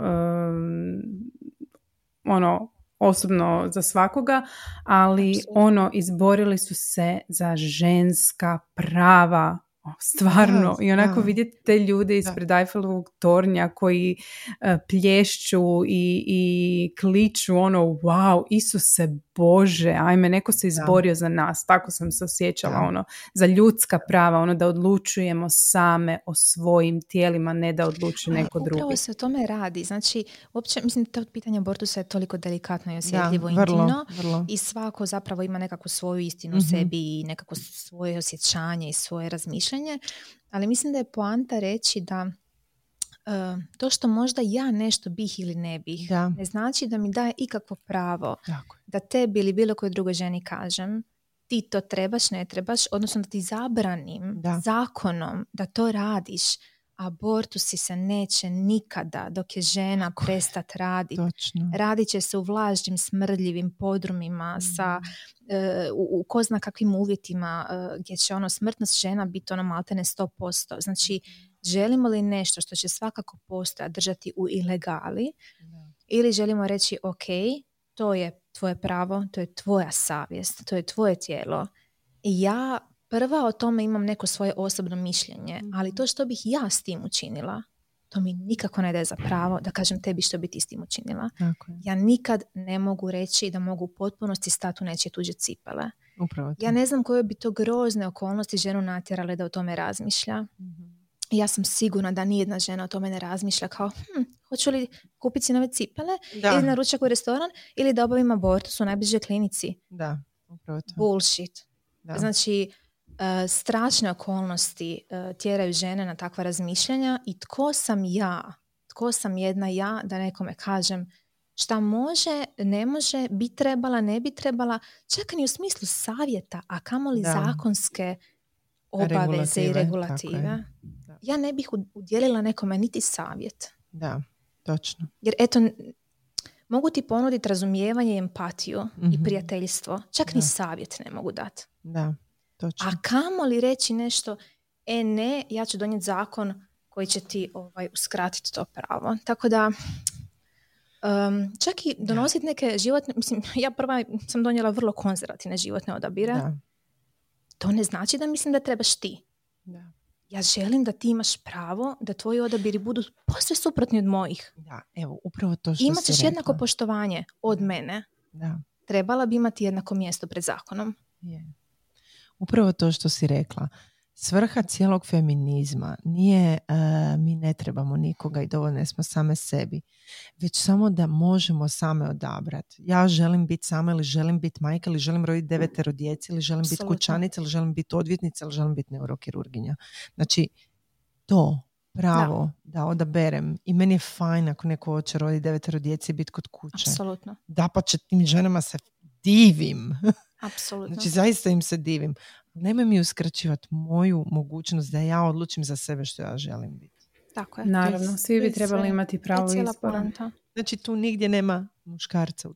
osobno za svakoga, ali izborili su se za ženska prava. Stvarno. I onako vidjeti te ljude ispred Eiffelovog tornja koji plješću i kliču wow, Isuse Bože, ajme, neko se izborio za nas. Tako sam se osjećala, za ljudska prava, da odlučujemo same o svojim tijelima, ne da odluči neko drugi. Upravo se o tome radi. Znači, uopće, mislim, to pitanje abortusa je toliko delikatno i osjetljivo, intimno. Vrlo. I svako zapravo ima nekakvu svoju istinu u sebi i nekako svoje osjećanje i svoje razmišljanje. Ali mislim da je poanta reći da to što možda ja nešto bih ili ne bih, ne znači da mi daje ikakvo pravo da tebi ili bilo kojoj drugoj ženi kažem ti to trebaš, ne trebaš, odnosno da ti zabranim zakonom da to radiš. Abortusi se neće nikada dok je žena prestat raditi. Radit će se u vlažnim, smrdljivim podrumima u ko zna kakvim uvjetima gdje će smrtnost žena biti maltene 100%. Znači, želimo li nešto što će svakako postojati držati u ilegali ili želimo reći ok, to je tvoje pravo, to je tvoja savjest, to je tvoje tijelo. I ja prva o tome imam neko svoje osobno mišljenje, ali to što bih ja s tim učinila, to mi nikako ne daje za pravo da kažem tebi što bi ti s tim učinila. Ja nikad ne mogu reći da mogu u potpunosti stati u nečije tuđe cipele. Ja ne znam koje bi to grozne okolnosti ženu natjerale da o tome razmišlja. Ja sam sigurna da nijedna žena o tome ne razmišlja kao hoću li kupiti si nove cipele ili na ručak u restoran ili da obavim abortus u najbližoj klinici. Bullshit. Znači, strašne okolnosti tjeraju žene na takva razmišljanja i tko sam jedna ja da nekome kažem šta može, ne može, bi trebala, ne bi trebala, čak ni u smislu savjeta, a kamoli zakonske obaveze i regulative. Ja ne bih udjelila nekome niti savjet. Da, točno. Jer eto, mogu ti ponuditi razumijevanje i empatiju i prijateljstvo. Čak ni savjet ne mogu dati. Da, točno. A kamoli reći nešto, ne, ja ću donijeti zakon koji će ti uskratiti to pravo. Tako da, čak i donositi neke životne, mislim, ja prva sam donijela vrlo konzervativne životne odabire. Da. To ne znači da mislim da trebaš ti. Da. Ja želim da ti imaš pravo da tvoji odabiri budu posve suprotni od mojih. Da, evo, upravo to što imat ćeš jednako poštovanje od mene. Da. Trebala bi imati jednako mjesto pred zakonom. Je. Upravo to što si rekla. Svrha cijelog feminizma nije mi ne trebamo nikoga i dovoljne smo same sebi, već samo da možemo same odabrati. Ja želim biti sama ili želim biti majka ili želim roditi 9 djece ili želim biti kućanica ili želim biti odvjetnica ili želim biti neurokirurginja. Znači, to pravo da odaberem i meni je fajn ako neko hoće roditi 9 djece i biti kod kuće. Apsolutno. Da pa će tim ženama se divim. Apsolutno. Znači, zaista im se divim. Nemoj mi uskraćivati moju mogućnost da ja odlučim za sebe što ja želim biti. Tako je. Naravno, svi bi trebali imati pravo izbora. Znači, tu nigdje nema muškarca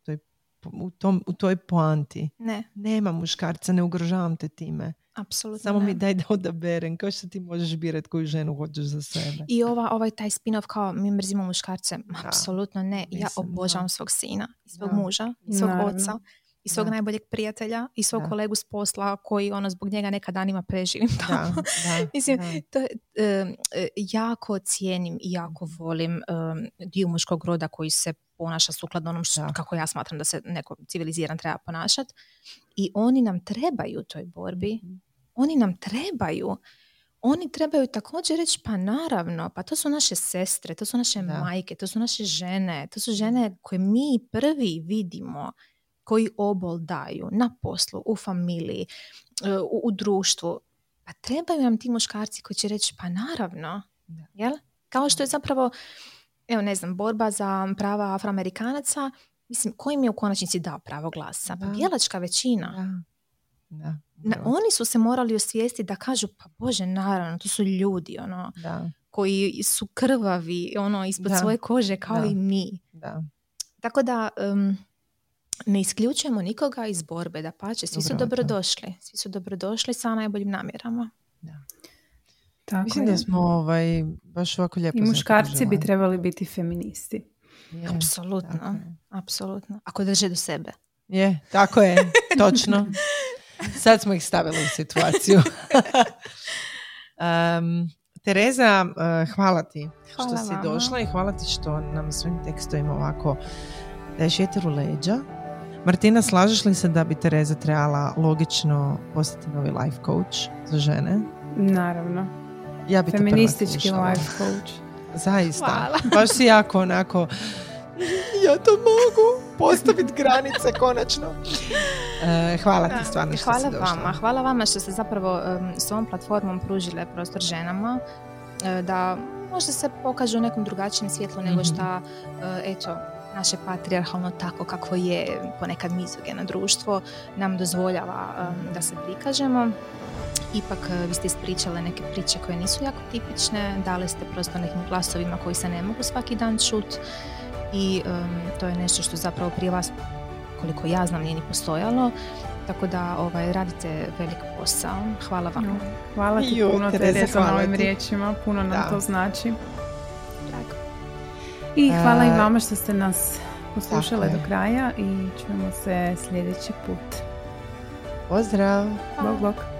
u toj poanti. Ne. Nema muškarca, ne ugrožavam te time. Apsolutno. Samo mi daj da odaberem, kao što ti možeš birati koju ženu hoćeš za sebe. I ovaj taj spin-off kao mi mrzimo muškarce, apsolutno ne. Ja obožavam svog sina, i svog muža, i svog oca, i svog najboljeg prijatelja, i svog kolegu s posla koji zbog njega nekad danima preživim tamo. Mislim, to je, jako cijenim i jako volim dio muškog roda koji se ponaša sukladno onom kako ja smatram da se neko civiliziran treba ponašati. I oni nam trebaju u toj borbi. Oni nam trebaju. Oni trebaju također reći, pa naravno, pa to su naše sestre, to su naše majke, to su naše žene, to su žene koje mi prvi vidimo, koji obol daju na poslu, u familiji, u društvu. Pa trebaju nam ti muškarci koji će reći, pa naravno. Jel? Kao što je zapravo, borba za prava Afroamerikanaca, mislim, koji mi je u konačnici dao pravo glasa? Pa bijelačka većina. Oni su se morali osvijestiti da kažu, pa Bože, naravno, to su ljudi, koji su krvavi, ispod svoje kože, kao i mi. Tako da, ne isključujemo nikoga iz borbe, da pače, svi su dobrodošli. Svi su dobrodošli sa najboljim namjerama. Tako mislim da smo baš ovako lijepo. I muškarci bi trebali biti feministi. Apsolutno. Apsolutno. Ako drže do sebe. Je, tako je, točno. Sad smo ih stavili u situaciju. Tereza, hvala ti što si došla i hvala ti što nam svojim tekstovima ovako daješ vjetar u leđa. Martina, slažeš li se da bi Tereza trebala logično postati novi life coach za žene? Naravno. Ja bi feministički life coach. Zaista. Hvala. Baš si jako onako, ja to mogu postaviti granice konačno. Hvala ti stvarno što si došla. Hvala vama što ste zapravo s ovom platformom pružile prostor ženama da možda se pokažu u nekom drugačijem svjetlu nego što naše patrijarhalno tako kako je ponekad mizogeno društvo nam dozvoljava da se prikažemo. Ipak vi ste ispričale neke priče koje nisu jako tipične, dali ste prostor nekim glasovima koji se ne mogu svaki dan čuti i to je nešto što zapravo prije vas, koliko ja znam, nije ni postojalo. Tako da radite velik posao. Hvala vam. Hvala ti puno, Tereza, na ovim riječima. Puno nam to znači. Drago. I hvala i vama što ste nas poslušale do kraja i čujemo se sljedeći put. Pozdrav. Bog, bog.